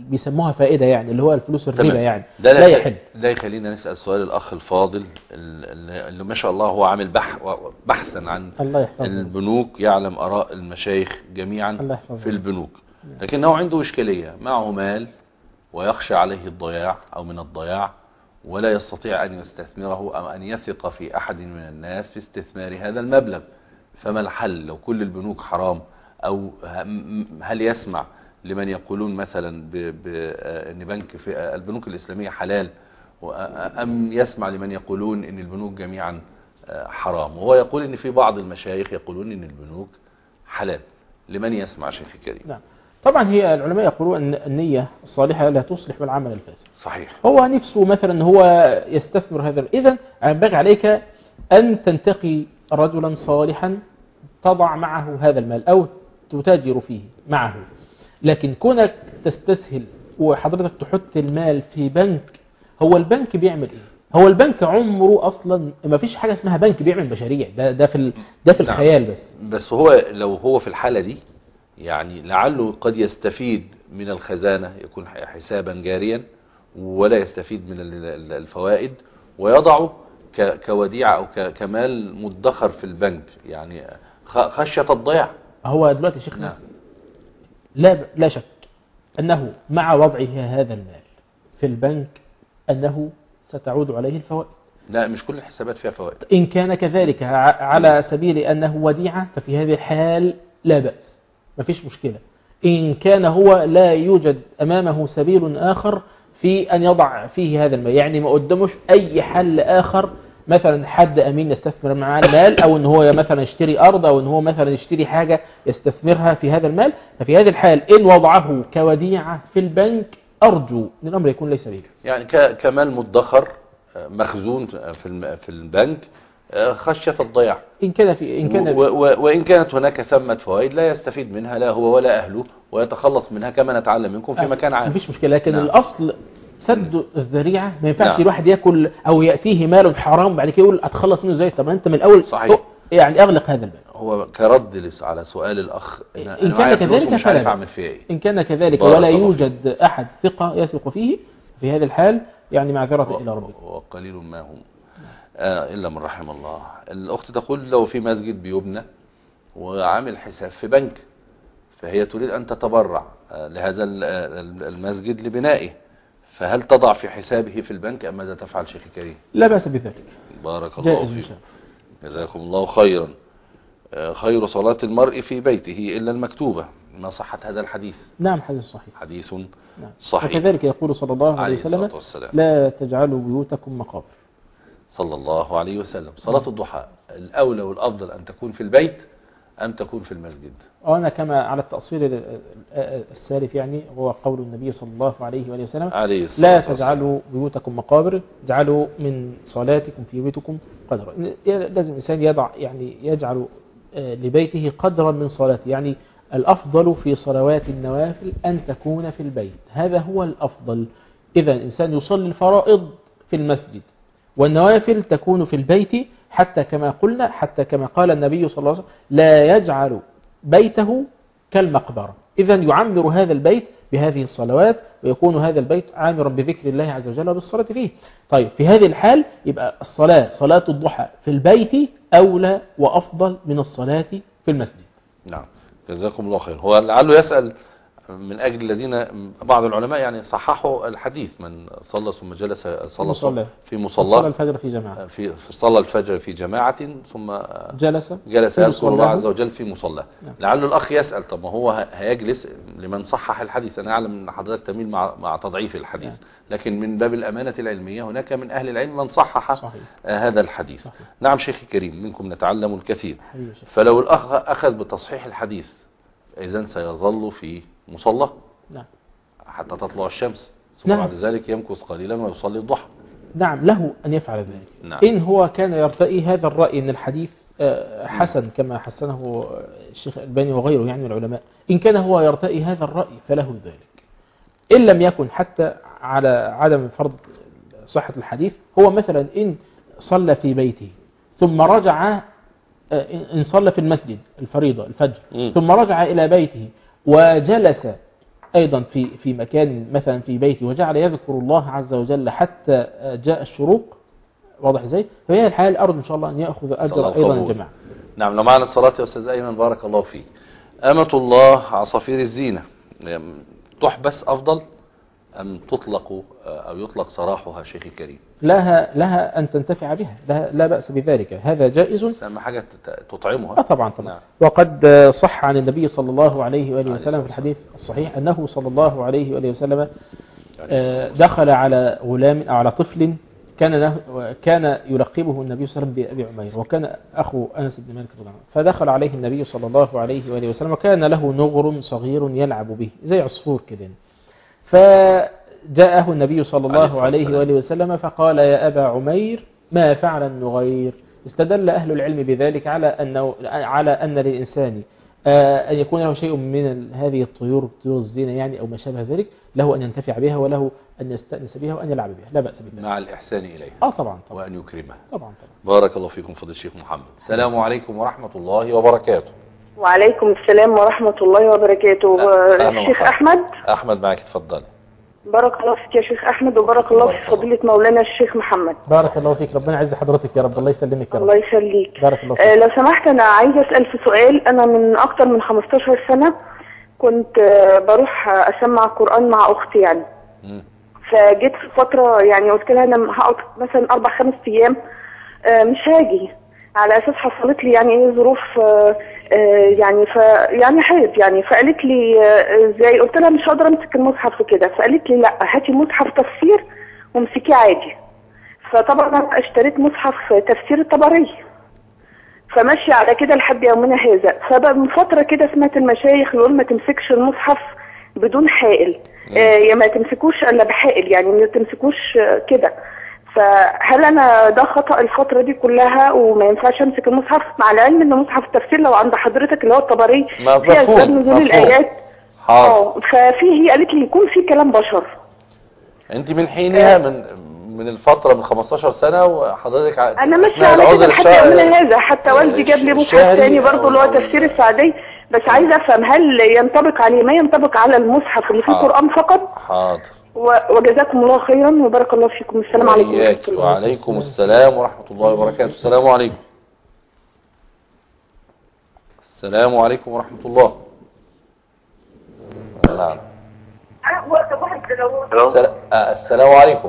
بيسموها فائدة يعني، اللي هو الفلوس الربا تمام. يعني ده لا يحل. ده يخلينا نسأل سؤال الأخ الفاضل اللي ما شاء الله هو عامل بحثا عن الله يحفظه. البنوك، يعلم آراء المشايخ جميعا الله يحفظه. في البنوك، لكنه عنده إشكالية، معه مال ويخشى عليه الضياع أو من الضياع، ولا يستطيع أن يستثمره أو أن يثق في أحد من الناس في استثمار هذا المبلغ. فما الحل لو كل البنوك حرام؟ أو هل يسمع لمن يقولون مثلا بأن بنك في البنوك الإسلامية حلال، أم يسمع لمن يقولون أن البنوك جميعا حرام؟ وهو يقول أن في بعض المشايخ يقولون أن البنوك حلال. لمن يسمع شيخ الكريم؟ نعم طبعا هي العلماء يقولون أن النية الصالحة لا تصلح بالعمل الفاسد. صحيح. هو نفسه مثلا هو يستثمر هذا، إذن ينبغي عليك أن تنتقي رجلا صالحا تضع معه هذا المال أو تتاجر فيه معه. لكن كونك تستسهل وحضرتك تحط المال في بنك، هو البنك بيعمل ايه؟ هو البنك عمره اصلا ما فيش حاجه اسمها بنك بيعمل مشاريع، ده في الخيال بس هو لو هو في الحاله دي يعني لعله قد يستفيد من الخزانه، يكون حسابا جاريا ولا يستفيد من الفوائد، ويضعه كوديعه او كمال مدخر في البنك، يعني خشيه الضياع. هو دلوقتي شيخنا لا شك أنه مع وضعه هذا المال في البنك أنه ستعود عليه الفوائد. لا مش كل الحسابات فيها فوائد. إن كان كذلك على سبيل أنه وديعة ففي هذه الحال لا بأس، ما فيش مشكلة. إن كان هو لا يوجد أمامه سبيل آخر في أن يضع فيه هذا المال، يعني ما قدمش أي حل آخر، مثلا حد أمين يستثمر معاه المال، أو أن هو مثلا يشتري أرض، أو أن هو مثلا يشتري حاجة يستثمرها في هذا المال، ففي هذه الحال إن وضعه كوديعة في البنك أرجو أن الأمر يكون ليس به، يعني كمال مدخر مخزون في البنك خشية الضياع. وإن كانت هناك ثمة فوائد لا يستفيد منها لا هو ولا أهله، ويتخلص منها كما نتعلم منكم في مكان عام. مفيش مشكلة، لكن نعم. الأصل سد الذريعة، ما ينفعش نعم. الواحد يأكل أو يأتيه مال حرام بعد كده يقول أتخلص منه ازاي؟ طب أنت من الأول صحيح. يعني أغلق هذا الباب. هو كرد على سؤال الأخ إن كان كذلك فلا، إن كان كذلك ولا يوجد أحد ثقة يثق فيه في هذه الحال يعني معذرة إلى ربك. وقليل ما هم إلا من رحم الله. الأخت تقول لو في مسجد بيبنى وعامل حساب في بنك، فهي تريد أن تتبرع لهذا المسجد لبنائه، فهل تضع في حسابه في البنك أم ماذا تفعل شيخ كريم؟ لا بأس بذلك، بارك الله فيكم، جزاكم الله خيرا. خير صلاة المرء في بيته إلا المكتوبة، ما صحة هذا الحديث؟ نعم حديث صحيح، حديث نعم. صحيح. وكذلك يقول صلى الله عليه وسلم لا تجعلوا بيوتكم مقابر، صلى الله عليه وسلم. صلاة الضحى الأولى والأفضل أن تكون في البيت أم تكون في المسجد؟ أنا كما على التأصيل السالف يعني هو قول النبي صلى الله عليه وسلم لا تجعلوا بيوتكم مقابر، اجعلوا من صلاتكم في بيوتكم قدرا. لازم الإنسان يجعل لبيته قدرا من صلاته، يعني الأفضل في صلوات النوافل أن تكون في البيت، هذا هو الأفضل. إذا الإنسان يصلي الفرائض في المسجد والنوافل تكون في البيت، حتى كما قلنا، حتى كما قال النبي صلى الله عليه وسلم لا يجعل بيته كالمقبرة. إذا يعمر هذا البيت بهذه الصلوات، ويكون هذا البيت عامرا بذكر الله عز وجل وبالصلاة فيه. طيب في هذه الحال يبقى صلاة الضحى في البيت أولى وأفضل من الصلاة في المسجد. نعم جزاكم الله خير. هو لعله يسأل من أجل الذين بعض العلماء يعني صححوا الحديث، من صلى ثم جلس صلى في مصلى الفجر في جماعة، صلى الفجر في جماعة ثم جلس يذكر الله عز وجل في مصلى. لعله الأخ يسأل طب ما هو هيجلس لمن صحح الحديث. أنا أعلم أن حضرتك تميل مع تضعيف الحديث، لكن من باب الأمانة العلمية هناك من أهل العلم من صحح هذا الحديث. صحيح. نعم شيخ كريم، منكم نتعلم الكثير. فلو الأخ أخذ بتصحيح الحديث إذن سيظل في مصلى حتى تطلع الشمس، ثم بعد ذلك يمكث قليلا ويصلي الضحى. نعم له أن يفعل ذلك. إن هو كان يرتئي هذا الرأي أن الحديث حسن كما حسنه الشيخ الألباني وغيره يعني من العلماء، إن كان هو يرتئي هذا الرأي فله ذلك. إن لم يكن حتى على عدم فرض صحة الحديث، هو مثلا إن صلى في بيته ثم رجع، إن صلى في المسجد الفريضة الفجر ثم رجع إلى بيته وجلس أيضا في مكان مثلا في بيته وجعل يذكر الله عز وجل حتى جاء الشروق، واضح ازاي؟ فهي الحياة الأرض إن شاء الله أن يأخذ أجر أيضا الجماعة. نعم. لو معنا الصلاة يا أستاذ أيمن بارك الله فيك. أمة الله عصافير الزينة تحبس أفضل أم تطلق أو يطلق سراحها شيخي الكريم؟ لها أن تنتفع بها، لا بأس بذلك، هذا جائز. أهم حاجة تطعمها. طبعا. نعم. وقد صح عن النبي صلى الله عليه وآله وسلم في الحديث الصحيح أنه صلى الله عليه وآله وسلم دخل على غلام أو على طفل كان يلقبه النبي صلى الله عليه وسلم بأبي عمير، وكان أخو أنس بن مالك رضي الله عنه. فدخل عليه النبي صلى الله عليه وآله وسلم وكان له نغر صغير يلعب به زي عصفور كده. فجاءه النبي صلى الله عليه وآله وسلم فقال يا أبا عمير ما فعل النغير. استدل أهل العلم بذلك على أن للإنسان أن يكون له شيء من هذه الطيور الزينة يعني أو ما شابه ذلك، له أن ينتفع بها وله أن يستأنس بها وأن يلعب بها، لا بأس بذلك مع الإحسان إليها. طبعا. وأن يكرمها. طبعا. بارك الله فيكم فضل الشيخ محمد. السلام عليكم ورحمة الله وبركاته. وعليكم السلام ورحمة الله وبركاته. الشيخ أحمد معك، اتفضل. بارك الله فيك يا شيخ أحمد، وبارك الله في فضيلة مولانا الشيخ محمد. بارك الله فيك، ربنا يعز حضرتك يا رب. الله يسلمك يا رب. الله يخليك. بارك الله فيك. لو سمحت أنا عايزة أسأل في سؤال. أنا من أكتر من 15 سنة كنت بروح أسمع القرآن مع أختي يعني. فجيت في فترة يعني قلت لها أنا هقعد مثلا 4-5 أيام مش هاجي، على أساس حصلت لي يعني إيه ظروف يعني حيض يعني. فقالت لي ازاي؟ قلت لها مش هقدر امسك المصحف كده. فقالت لي لا هاتي مصحف تفسير وامسكيه عادي. فطبعا انا اشتريت مصحف تفسير الطبري، فماشي على كده لحد يومنا هذا. فمن فتره كده سمعت المشايخ يقول ما تمسكش المصحف بدون حائل، يا ما تمسكوش الا بحائل، يعني ما تمسكوش كده. فهل انا ده خطأ الفترة دي كلها وما ينفعش امسك المصحف، مع العلم ان مصحف التفسير لو عند حضرتك اللي هو الطبري فيه اسباب نزول الايات. ففيه قالت لي يكون في كلام بشر. انت من حينها من الفترة من 15 سنة وحضرتك انا ماشي على كده لحد يومنا هذا. حتى والدي جاب لي مصحف ثاني برضه اللي هو تفسير السعدي، بس عايزه افهم هل ينطبق عليه ما ينطبق على المصحف اللي فيه قرآن فقط؟ حاضر. وجزاكم الله خيرا وبارك الله فيكم. السلام عليكم ورحمة الله. وعليكم السلام ورحمة الله وبركاته. السلام عليكم. السلام عليكم ورحمة الله. نعم. السلام عليكم.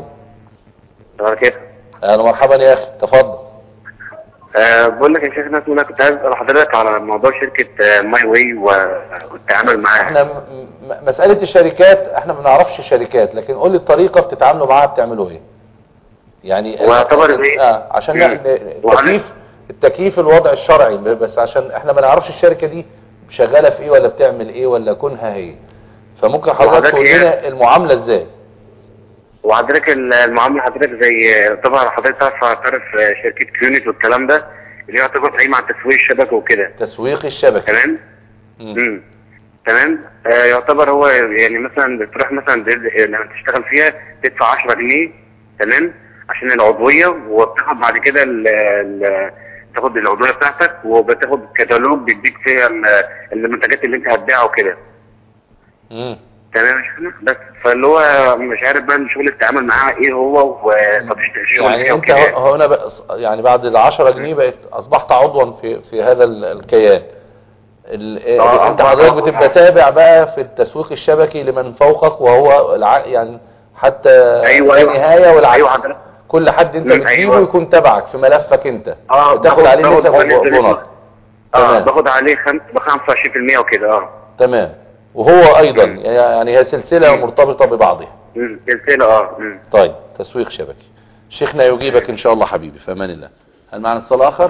اهلا ومرحبا يا اخي، تفضل. بقول لك يا شيخ ناس، انا كنت عايز اسال حضرتك على موضوع شركه ماي واي والتعامل معاها. احنا مساله الشركات احنا ما بنعرفش الشركات، لكن قول لي الطريقه بتتعاملوا معاها بتعملوا ايه؟ يعني واعتبر ايه؟ عشان التكييف الوضع الشرعي، بس عشان احنا ما نعرفش الشركه دي شغاله في ايه ولا بتعمل ايه ولا كونها هي، فممكن حضرتك تقول لنا المعامله ازاي؟ وحضرتك المعامله حضرتك زي طبعا حضرتك تعرف شركه كيونت والكلام ده اللي يعتبر قايمه على تسويق الشبكه وكده. تسويق الشبكه. تمام. تمام. يعتبر هو يعني مثلا بتروح مثلا لما تشتغل فيها تدفع 10 جنيه تمام عشان العضويه، وبتاخد بعد كده تاخد العضويه بتاعتك وبتاخد كتالوج بيديك فيها المنتجات اللي انت هتبيعها وكده. تمام. بس فاللي هو مش عارف بقى شغل التعامل معاه ايه هو وطبيعه الشغل يعني انت هنا يعني بعد ال10 جنيه بقت اصبحت عضوا في هذا الكيان. انت حضرتك بتبقى تابع بقى في التسويق الشبكي لمن فوقك، وهو يعني حتى النهايه والعكس. كل حد انت بتجيبه يكون تبعك في ملفك انت، بتاخد عليه نسب وبونص. باخد عليه 25% وكده. تمام. وهو ايضا يعني هي سلسله مرتبطه ببعضها. سلسله. طيب تسويق شبكي. شيخنا يجيبك ان شاء الله حبيبي في امان الله. هل معنا اتصال اخر؟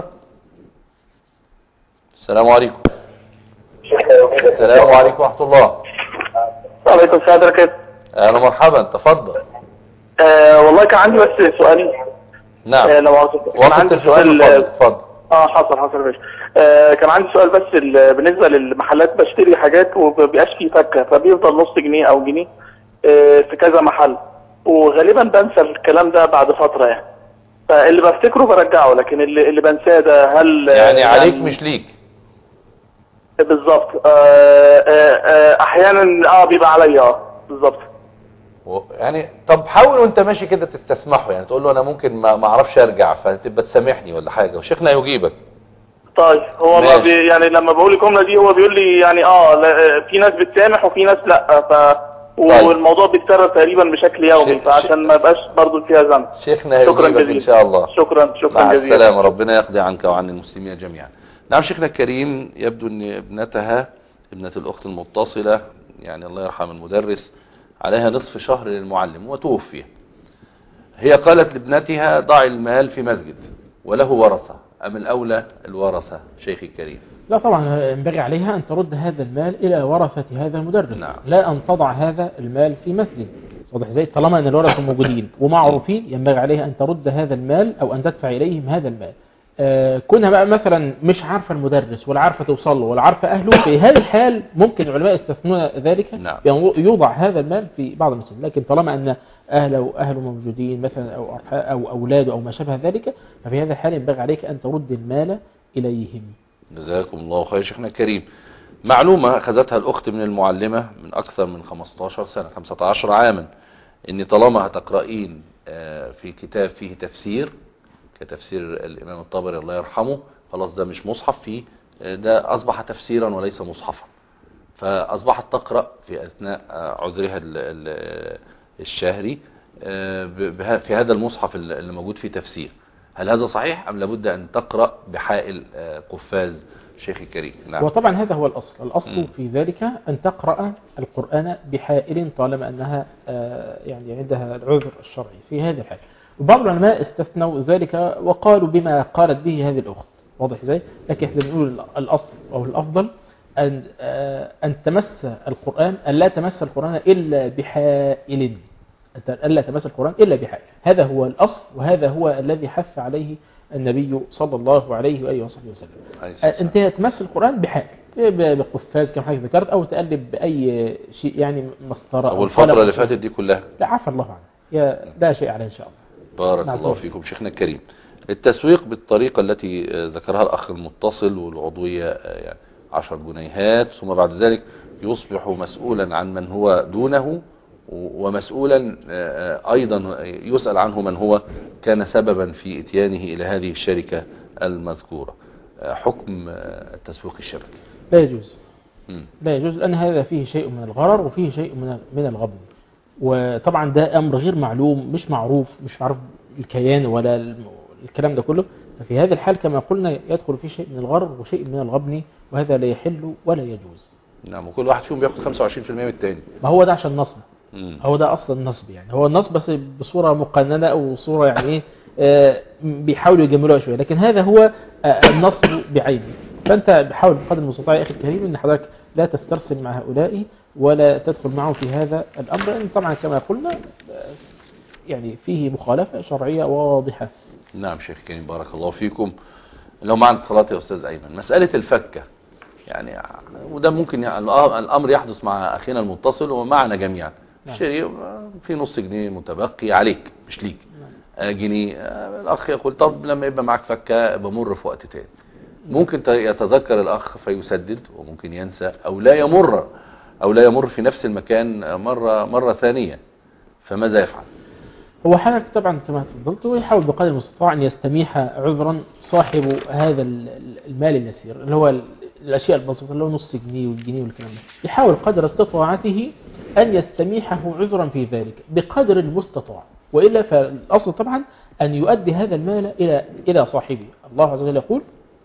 السلام عليكم. السلام عليكم ورحمه الله. وعليكم السلام ورحمه الله. اهلا ومرحبا، تفضل. والله كان عندي بس سؤال. نعم. لو وقت السؤال اتفضل. حصل ماشي. كان عندي سؤال بس بالنسبه للمحلات، بشتري حاجات ومبيبقاش فيه فكه، فبيفضل نص جنيه او جنيه في كذا محل، وغالبا بنسى الكلام ده بعد فتره يعني. فاللي بفتكره برجعه، لكن اللي بنساه ده هل يعني عليك مش ليك؟ بالظبط. احيانا بيبقى عليا بالظبط. يعني طب حاول وانت ماشي كده تستسمحه، يعني تقول له انا ممكن ما اعرفش ارجع فتبقى تسامحني ولا حاجه، وشيخنا يجيبك. طيب هو ما يعني لما بقول الجمله دي هو بيقول لي يعني في ناس بتسامح وفي ناس لا، والموضوع بيتكرر تقريبا بشكل يومي، فعشان ما يبقاش برضه فيها ذنب. شيخنا يجيبك ان شاء الله. شكرا مع جزيلا. السلامه، ربنا يقضي عنك وعن المسلمين جميعا. نعم شيخنا الكريم، يبدو ان ابنة الاخت المتصله يعني الله يرحم المدرس عليها نصف شهر للمعلم وتوفي. هي قالت لابنتها ضعي المال في مسجد وله ورثة، أم الأولى الورثة شيخي الكريم؟ لا طبعا ينبغي عليها أن ترد هذا المال إلى ورثة هذا المدرس. نعم. لا أن تضع هذا المال في مسجد. واضح زي طالما أن الورثة موجودين ومعروفين ينبغي عليها أن ترد هذا المال أو أن تدفع إليهم هذا المال. كونها بقى مثلا مش عارفة المدرس ولا عارفة توصل له ولا عارفة أهله، في هذه الحال ممكن العلماء يستثنون ذلك. نعم. يوضع هذا المال في بعض المساجد، لكن طالما أن أهله موجودين مثلا أو أولاده أو ما شابه ذلك، ففي هذا الحال ينبغي عليك أن ترد المال إليهم. جزاكم الله خير شيخنا الكريم. معلومة أخذتها الأخت من المعلمة من أكثر من 15 سنة 15 عاما، إن طالما هتقرأين في كتاب فيه تفسير كتفسير الإمام الطبري الله يرحمه، خلاص ده مش مصحف فيه، ده أصبح تفسيرا وليس مصحفا، فأصبحت تقرأ في أثناء عذرها الشهري في هذا المصحف اللي موجود فيه تفسير. هل هذا صحيح أم لابد أن تقرأ بحائل قفاز شيخي الكريم؟ نعم. وطبعا هذا هو الأصل في ذلك أن تقرأ القرآن بحائل طالما أنها يعني عندها العذر الشرعي في هذه الحال. وبعض العلماء استثنوا ذلك وقالوا بما قالت به هذه الأخت. واضح ازاي؟ لكن احنا بنقول الأصل أو الأفضل أن تمس القرآن، أن لا تمس القرآن إلا بحائل، ألا تمس القرآن إلا بحائل. هذا هو الأصل، وهذا هو الذي حث عليه النبي صلى الله عليه وآله وصحبه وسلم. أنت تمس القرآن بحائل، بقفاز كما حضرتك ذكرت، أو تقلب بأي شيء يعني مسطرة. والفترة اللي فاتت دي كلها لا عفى الله عنه، لا شيء عليه إن شاء الله. بارك الله فيكم شيخنا الكريم. التسويق بالطريقة التي ذكرها الأخ المتصل، والعضوية يعني 10 جنيهات، ثم بعد ذلك يصبح مسؤولا عن من هو دونه، ومسؤولا أيضا يسأل عنه من هو كان سببا في إتيانه إلى هذه الشركة المذكورة. حكم التسويق الشبكي لا يجوز. لا يجوز، لأن هذا فيه شيء من الغرر وفيه شيء من الغبن، وطبعا ده أمر غير معلوم، مش معروف الكيان ولا الكلام ده كله. ففي هذا الحال كما قلنا يدخل فيه شيء من الغرر وشيء من الغبن، وهذا لا يحل ولا يجوز. نعم. وكل واحد فيهم بياخد 25% من التاني. ما هو ده عشان نصب. هو ده أصل النصب، يعني هو النصب بس بصورة مقننة أو صورة يعني بيحاولوا يجملوها شوية، لكن هذا هو النصب بعينه. فأنت بحاول بقدر المستطاع يا أخي الكريم أن حضرتك لا تسترسل مع هؤلاء ولا تدخل معه في هذا الأمر، لأن طبعا كما قلنا يعني فيه مخالفة شرعية واضحة. نعم شيخ كريم بارك الله فيكم. لو معنا اتصالات يا أستاذ أيمن، مسألة الفكة يعني، وده ممكن يعني الأمر يحدث مع أخينا المتصل ومعنا جميعا. شيء في نص جنيه متبقي عليك مش ليك، جنيه، الأخ يقول طب لما يبقى معك فكة بمر في وقت تاني. ممكن يتذكر الأخ فيسدد، وممكن ينسى أو لا يمر في نفس المكان مرة ثانية، فماذا يفعل؟ هو حضرتك طبعا كما تفضلت ويحاول بقدر المستطاع أن يستميح عذرا صاحب هذا المال اليسير اللي هو الأشياء البسيطة اللي هو نص جنيه والجنيه والكلام ده، يحاول قدر استطاعته أن يستميحه عذرا في ذلك بقدر المستطاع، وإلا فالأصل طبعا أن يؤدي هذا المال إلى صاحبه. الله عز وجل يقول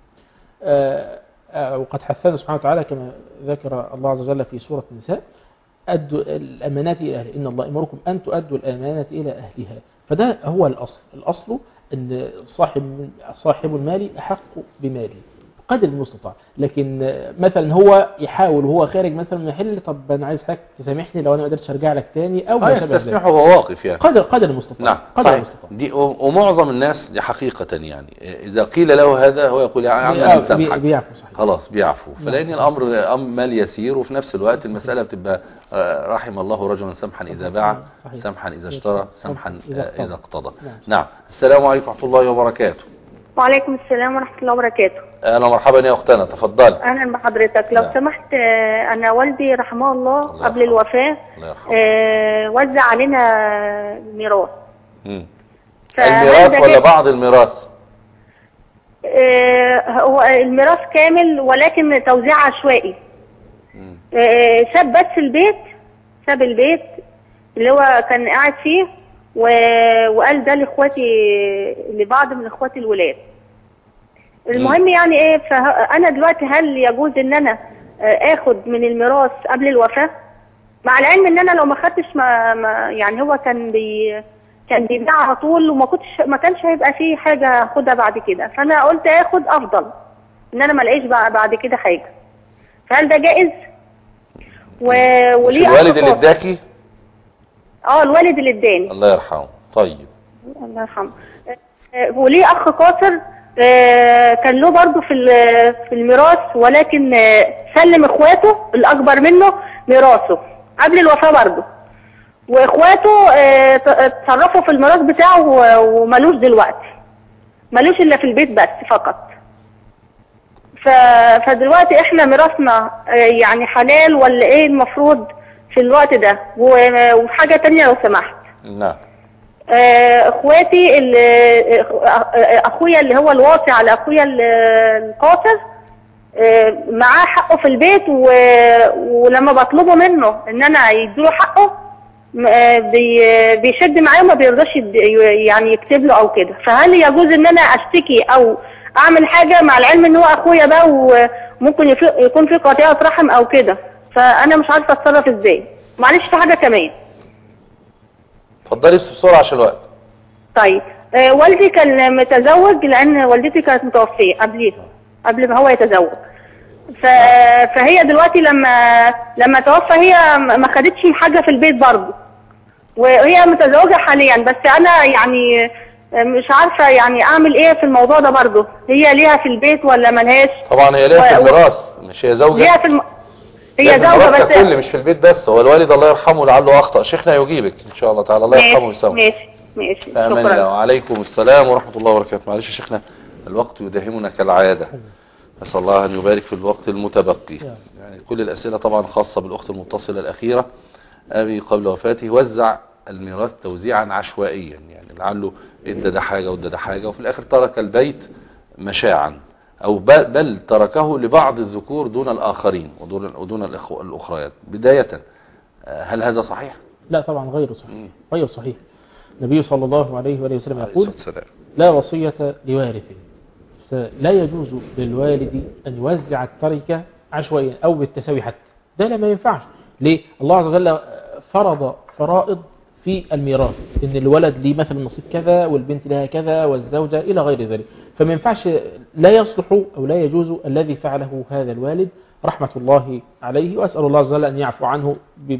وقد حثنا سبحانه وتعالى كما ذكر الله عز وجل في سورة النساء: أدوا الأمانات إلى أهلها، إن الله يأمركم أن تؤدوا الأمانات إلى أهلها. فده هو الأصل أن صاحب المال أحق بماله قدر المستطاع. لكن مثلا هو يحاول وهو خارج مثلا من محل، طب أنا عايز حضرتك تسامحني لو أنا ما قدرتش أرجع لك تاني، أو ما شابه ذلك. يستسمحه وهو واقف يعني قدر المستطاع. نعم قدر المستطاع. دي ومعظم الناس دي حقيقة يعني إذا قيل له هذا هو يقول يا عم بيعفو. صحيح. خلاص بيعفو. فلأن الأمر مال يسير، وفي نفس الوقت المسألة بتبقى رحم الله رجلا سمحا إذا باع، سمحا إذا اشترى، سمحا إذا اقتضى. نعم. السلام عليكم ورحمة الله وبركاته. وعليكم السلام ورحمة الله وبركاته. اهلا ومرحبا يا اختنا، تفضلي. أهلا بحضرتك. لو سمحت، أنا والدي رحمه الله قبل الوفاة وزع علينا ميراث. الميراث ولا بعض الميراث؟ هو الميراث كامل ولكن توزيع عشوائي. ساب بس البيت، ساب البيت اللي هو كان قاعد فيه وقال ده لاخواتي، لبعض من اخواتي الولاد. المهم يعني ايه، فانا دلوقتي هل يجوز ان انا اخد من الميراث قبل الوفاة؟ مع العلم ان انا لو ما خدتش يعني هو كان بيبيع على طول ما كانش هيبقى فيه حاجة اخدها بعد كده، فانا قلت اخد افضل ان انا ما الاقيش بعد كده حاجة. فهل ده جائز؟ وليه الوالد اللي اداكي؟ الوالد اللي اداني الله يرحمه. طيب الله يرحمه. وليه اخ قاصر كان له برضه في الميراث، ولكن سلم اخواته الاكبر منه ميراثه قبل الوفاة برضه، واخواته تصرفوا في الميراث بتاعه ومالوش دلوقتي، مالوش الا في البيت بس فقط. فدلوقتي احنا ميراثنا يعني حلال ولا ايه المفروض في الوقت ده؟ وحاجة تانية لو سمحت. نعم. اخواتي اخويا اللي هو الواصي على اخويا القاصر معاه حقه في البيت، ولما بطلبه منه ان انا يديله حقه بيشد معايا وما بيرضاش يعني يكتب له او كده. فهل يجوز ان انا اشتكي او اعمل حاجة مع العلم ان هو اخويا بقى وممكن يكون في قطيعة رحم او كده؟ فانا مش عارفة اتصرف ازاي. معلش في حاجة كمان. اتفضلي بس بسرعة عشان الوقت. طيب والدي كان متزوج، لان والدتي كانت متوفية قبل ما هو يتزوج. فهي دلوقتي لما توفى هي ما خدتش حاجة في البيت برضه، وهي متزوجة حاليا. بس انا يعني مش عارفة يعني اعمل ايه في الموضوع ده برضه. هي ليها في البيت ولا ملهاش؟ طبعا هي ليها في الميراث، مش هي زوجة؟ ليها هي زوجة بس كل مش في البيت بس. هو الوالد الله يرحمه لعله اخطأ، شيخنا يجيبك ان شاء الله تعالى. الله يرحمه ويسامحه. ماشي شكرا. وعليكم السلام ورحمة الله وبركاته. معلش يا شيخنا الوقت يداهمنا كالعادة، نسأل الله أن يبارك في الوقت المتبقي. يعني كل الأسئلة طبعا خاصة بالأخت المتصلة الأخيرة. أبي قبل وفاته وزع الميراث توزيعا عشوائيا، يعني لعله ادى ده حاجة وادى ده حاجة، وفي الآخر ترك البيت مشاعا، أو بل تركه لبعض الذكور دون الآخرين ودون الأخريات. بداية هل هذا صحيح؟ لا طبعا غير صحيح. غير صحيح. النبي صلى الله عليه وسلم يقول لا وصية لوارث، فلا يجوز للوالد أن يوزع التركة عشوائيا أو بالتساوي حتى. ده لا ما ينفعش. ليه؟ الله عز وجل فرض فرائض في الميراث، إن الولد ليه مثلا نصيب كذا والبنت لها كذا والزوجة إلى غير ذلك. فما ينفعش، لا يصلح أو لا يجوز الذي فعله هذا الوالد رحمة الله عليه، وأسأل الله عز وجل أن يعفو عنه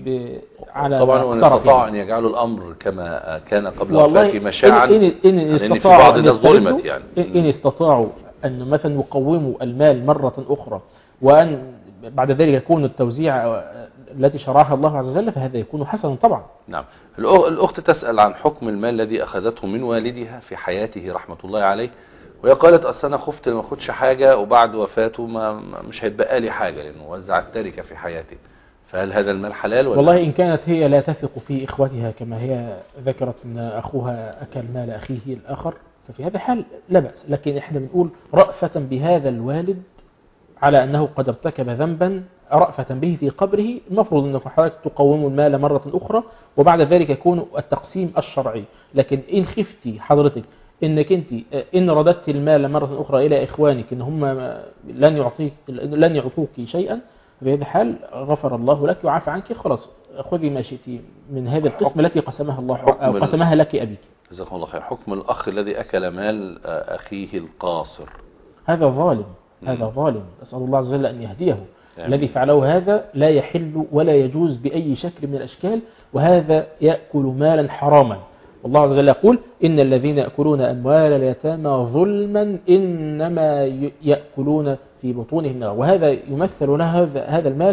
على طبعا. وإن استطاع أن يجعلوا الأمر كما كان قبل وفاته مشاعا، إن في بعض الناس ظلمت يعني. إن استطاعوا أن مثلا يقوموا المال مرة أخرى، وأن بعد ذلك يكون التوزيع التي شرعها الله عز وجل، فهذا يكون حسنا طبعا. نعم. الأخت تسأل عن حكم المال الذي أخذته من والدها في حياته رحمة الله عليه، وهي قالت أصل أنا خفت ما أخدش حاجة وبعد وفاته مش هيتبقى لي حاجة لأنه وزع التركة في حياتي. فهل هذا المال حلال ولا؟ والله إن كانت هي لا تثق في إخوتها كما هي ذكرت أن أخوها أكل مال أخيه الآخر، ففي هذا الحال لا بأس. لكن إحنا بنقول رأفة بهذا الوالد على أنه قد ارتكب ذنبا، رأفة به في قبره، المفروض أنك حضرتك تقوموا المال مرة أخرى وبعد ذلك يكون التقسيم الشرعي. لكن إن خفتي حضرتك انك انت ان رددت المال مرة اخرى الى اخوانك ان هم لن يعطوك شيئا، في هذا الحال غفر الله لك وعفى عنك، خلاص خذي ما شئتي من هذا القسم التي قسمها الله أو قسمها لك أبيك. جزاكم الله خير. حكم الأخ الذي أكل مال أخيه القاصر، هذا ظالم. هذا ظالم، أسأل الله عز وجل أن يهديه. الذي فعله هذا لا يحل ولا يجوز بأي شكل من الأشكال، وهذا يأكل مالا حراما. والله عز وجل يقول إن الذين يأكلون أموال اليتامى ظلما إنما يأكلون في بطونهم نارا. وهذا يمثل له هذا المال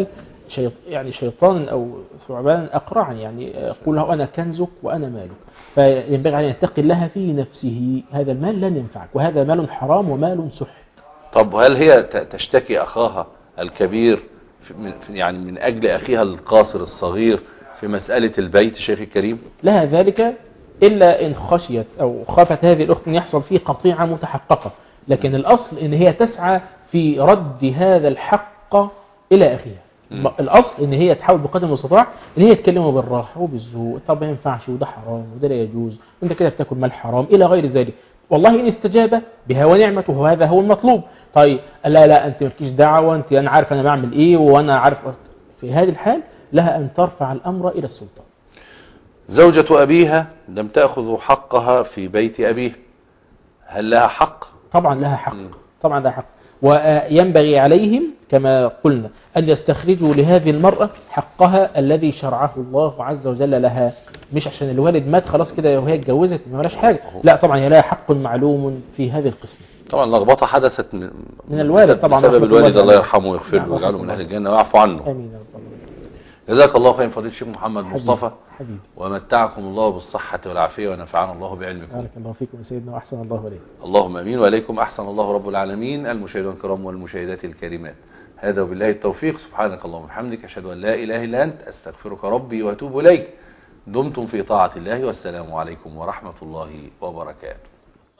يعني شيطان أو ثعبان أقرعا، يعني يقول له أنا كنزك وأنا مالك. فينبغي عليه أن يتقي الله في نفسه، هذا المال لن ينفعك، وهذا مال حرام ومال سحت. طب هل هي تشتكي أخاها الكبير يعني من أجل أخيها القاصر الصغير في مسألة البيت شيخ الكريم؟ لها ذلك إلا إن خشيت أو خافت هذه الأخت أن يحصل فيه قطيعة متحققة، لكن الأصل إن هي تسعى في رد هذا الحق إلى أخيها. الأصل إن هي تحاول بقدر المستطاع إن هي تكلمه بالراحة وبالذوق، طب ما ينفعش وده حرام وده لا يجوز وأنت كده بتاكل مال حرام إلى غير ذلك. والله إن استجاب بها ونعمته وهذا هو المطلوب. طيب لا أنت مالكيش دعوة، أنا عارف أنا بعمل إيه وأنا عارف. في هذه الحال لها أن ترفع الأمر إلى السلطان. زوجة أبيها لم تأخذ حقها في بيت أبيه، هل لها حق؟ طبعا لها حق، طبعا لها حق. وينبغي عليهم كما قلنا أن يستخرجوا لهذه المرأة حقها الذي شرعه الله عز وجل لها، مش عشان الوالد مات خلاص كده وهي اتجوزت ما لهاش حاجة. لا طبعا هي لها حق معلوم في هذه القسم. طبعا اللخبطة حدثت من الوالد طبعا بسبب الوالد، الله يرحمه ويغفر له ويجعله من أهل الجنة ويعفو عنه. آمين. جزاك الله خير فضيلة الشيخ محمد مصطفى، حبيبي. ومتعكم الله بالصحة والعافية ونفعنا الله بعلمكم. بارك الله فيكم سيدنا وأحسن الله إليكم. اللهم امين وإليكم أحسن الله رب العالمين. المشاهدين الكرام والمشاهدات الكريمات، هذا وبالله التوفيق. سبحانك اللهم وبحمدك، أشهد أن لا إله إلا أنت، أستغفرك ربي وأتوب إليك. دمتم في طاعة الله، والسلام عليكم ورحمة الله وبركاته.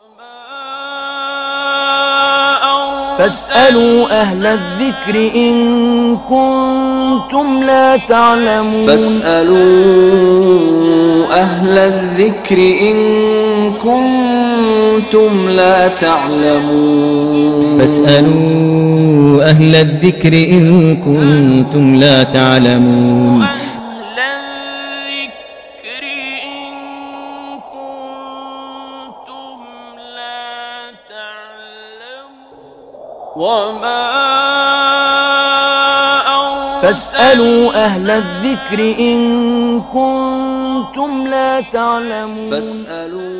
فاسألوا أهل الذكر إن كنتم لا تعلمون. فاسألوا أهل الذكر إن كنتم لا تعلمون. فاسألوا أهل الذكر إن كنتم لا تعلمون. فاسألوا أهل الذكر إن كنتم لا تعلمون.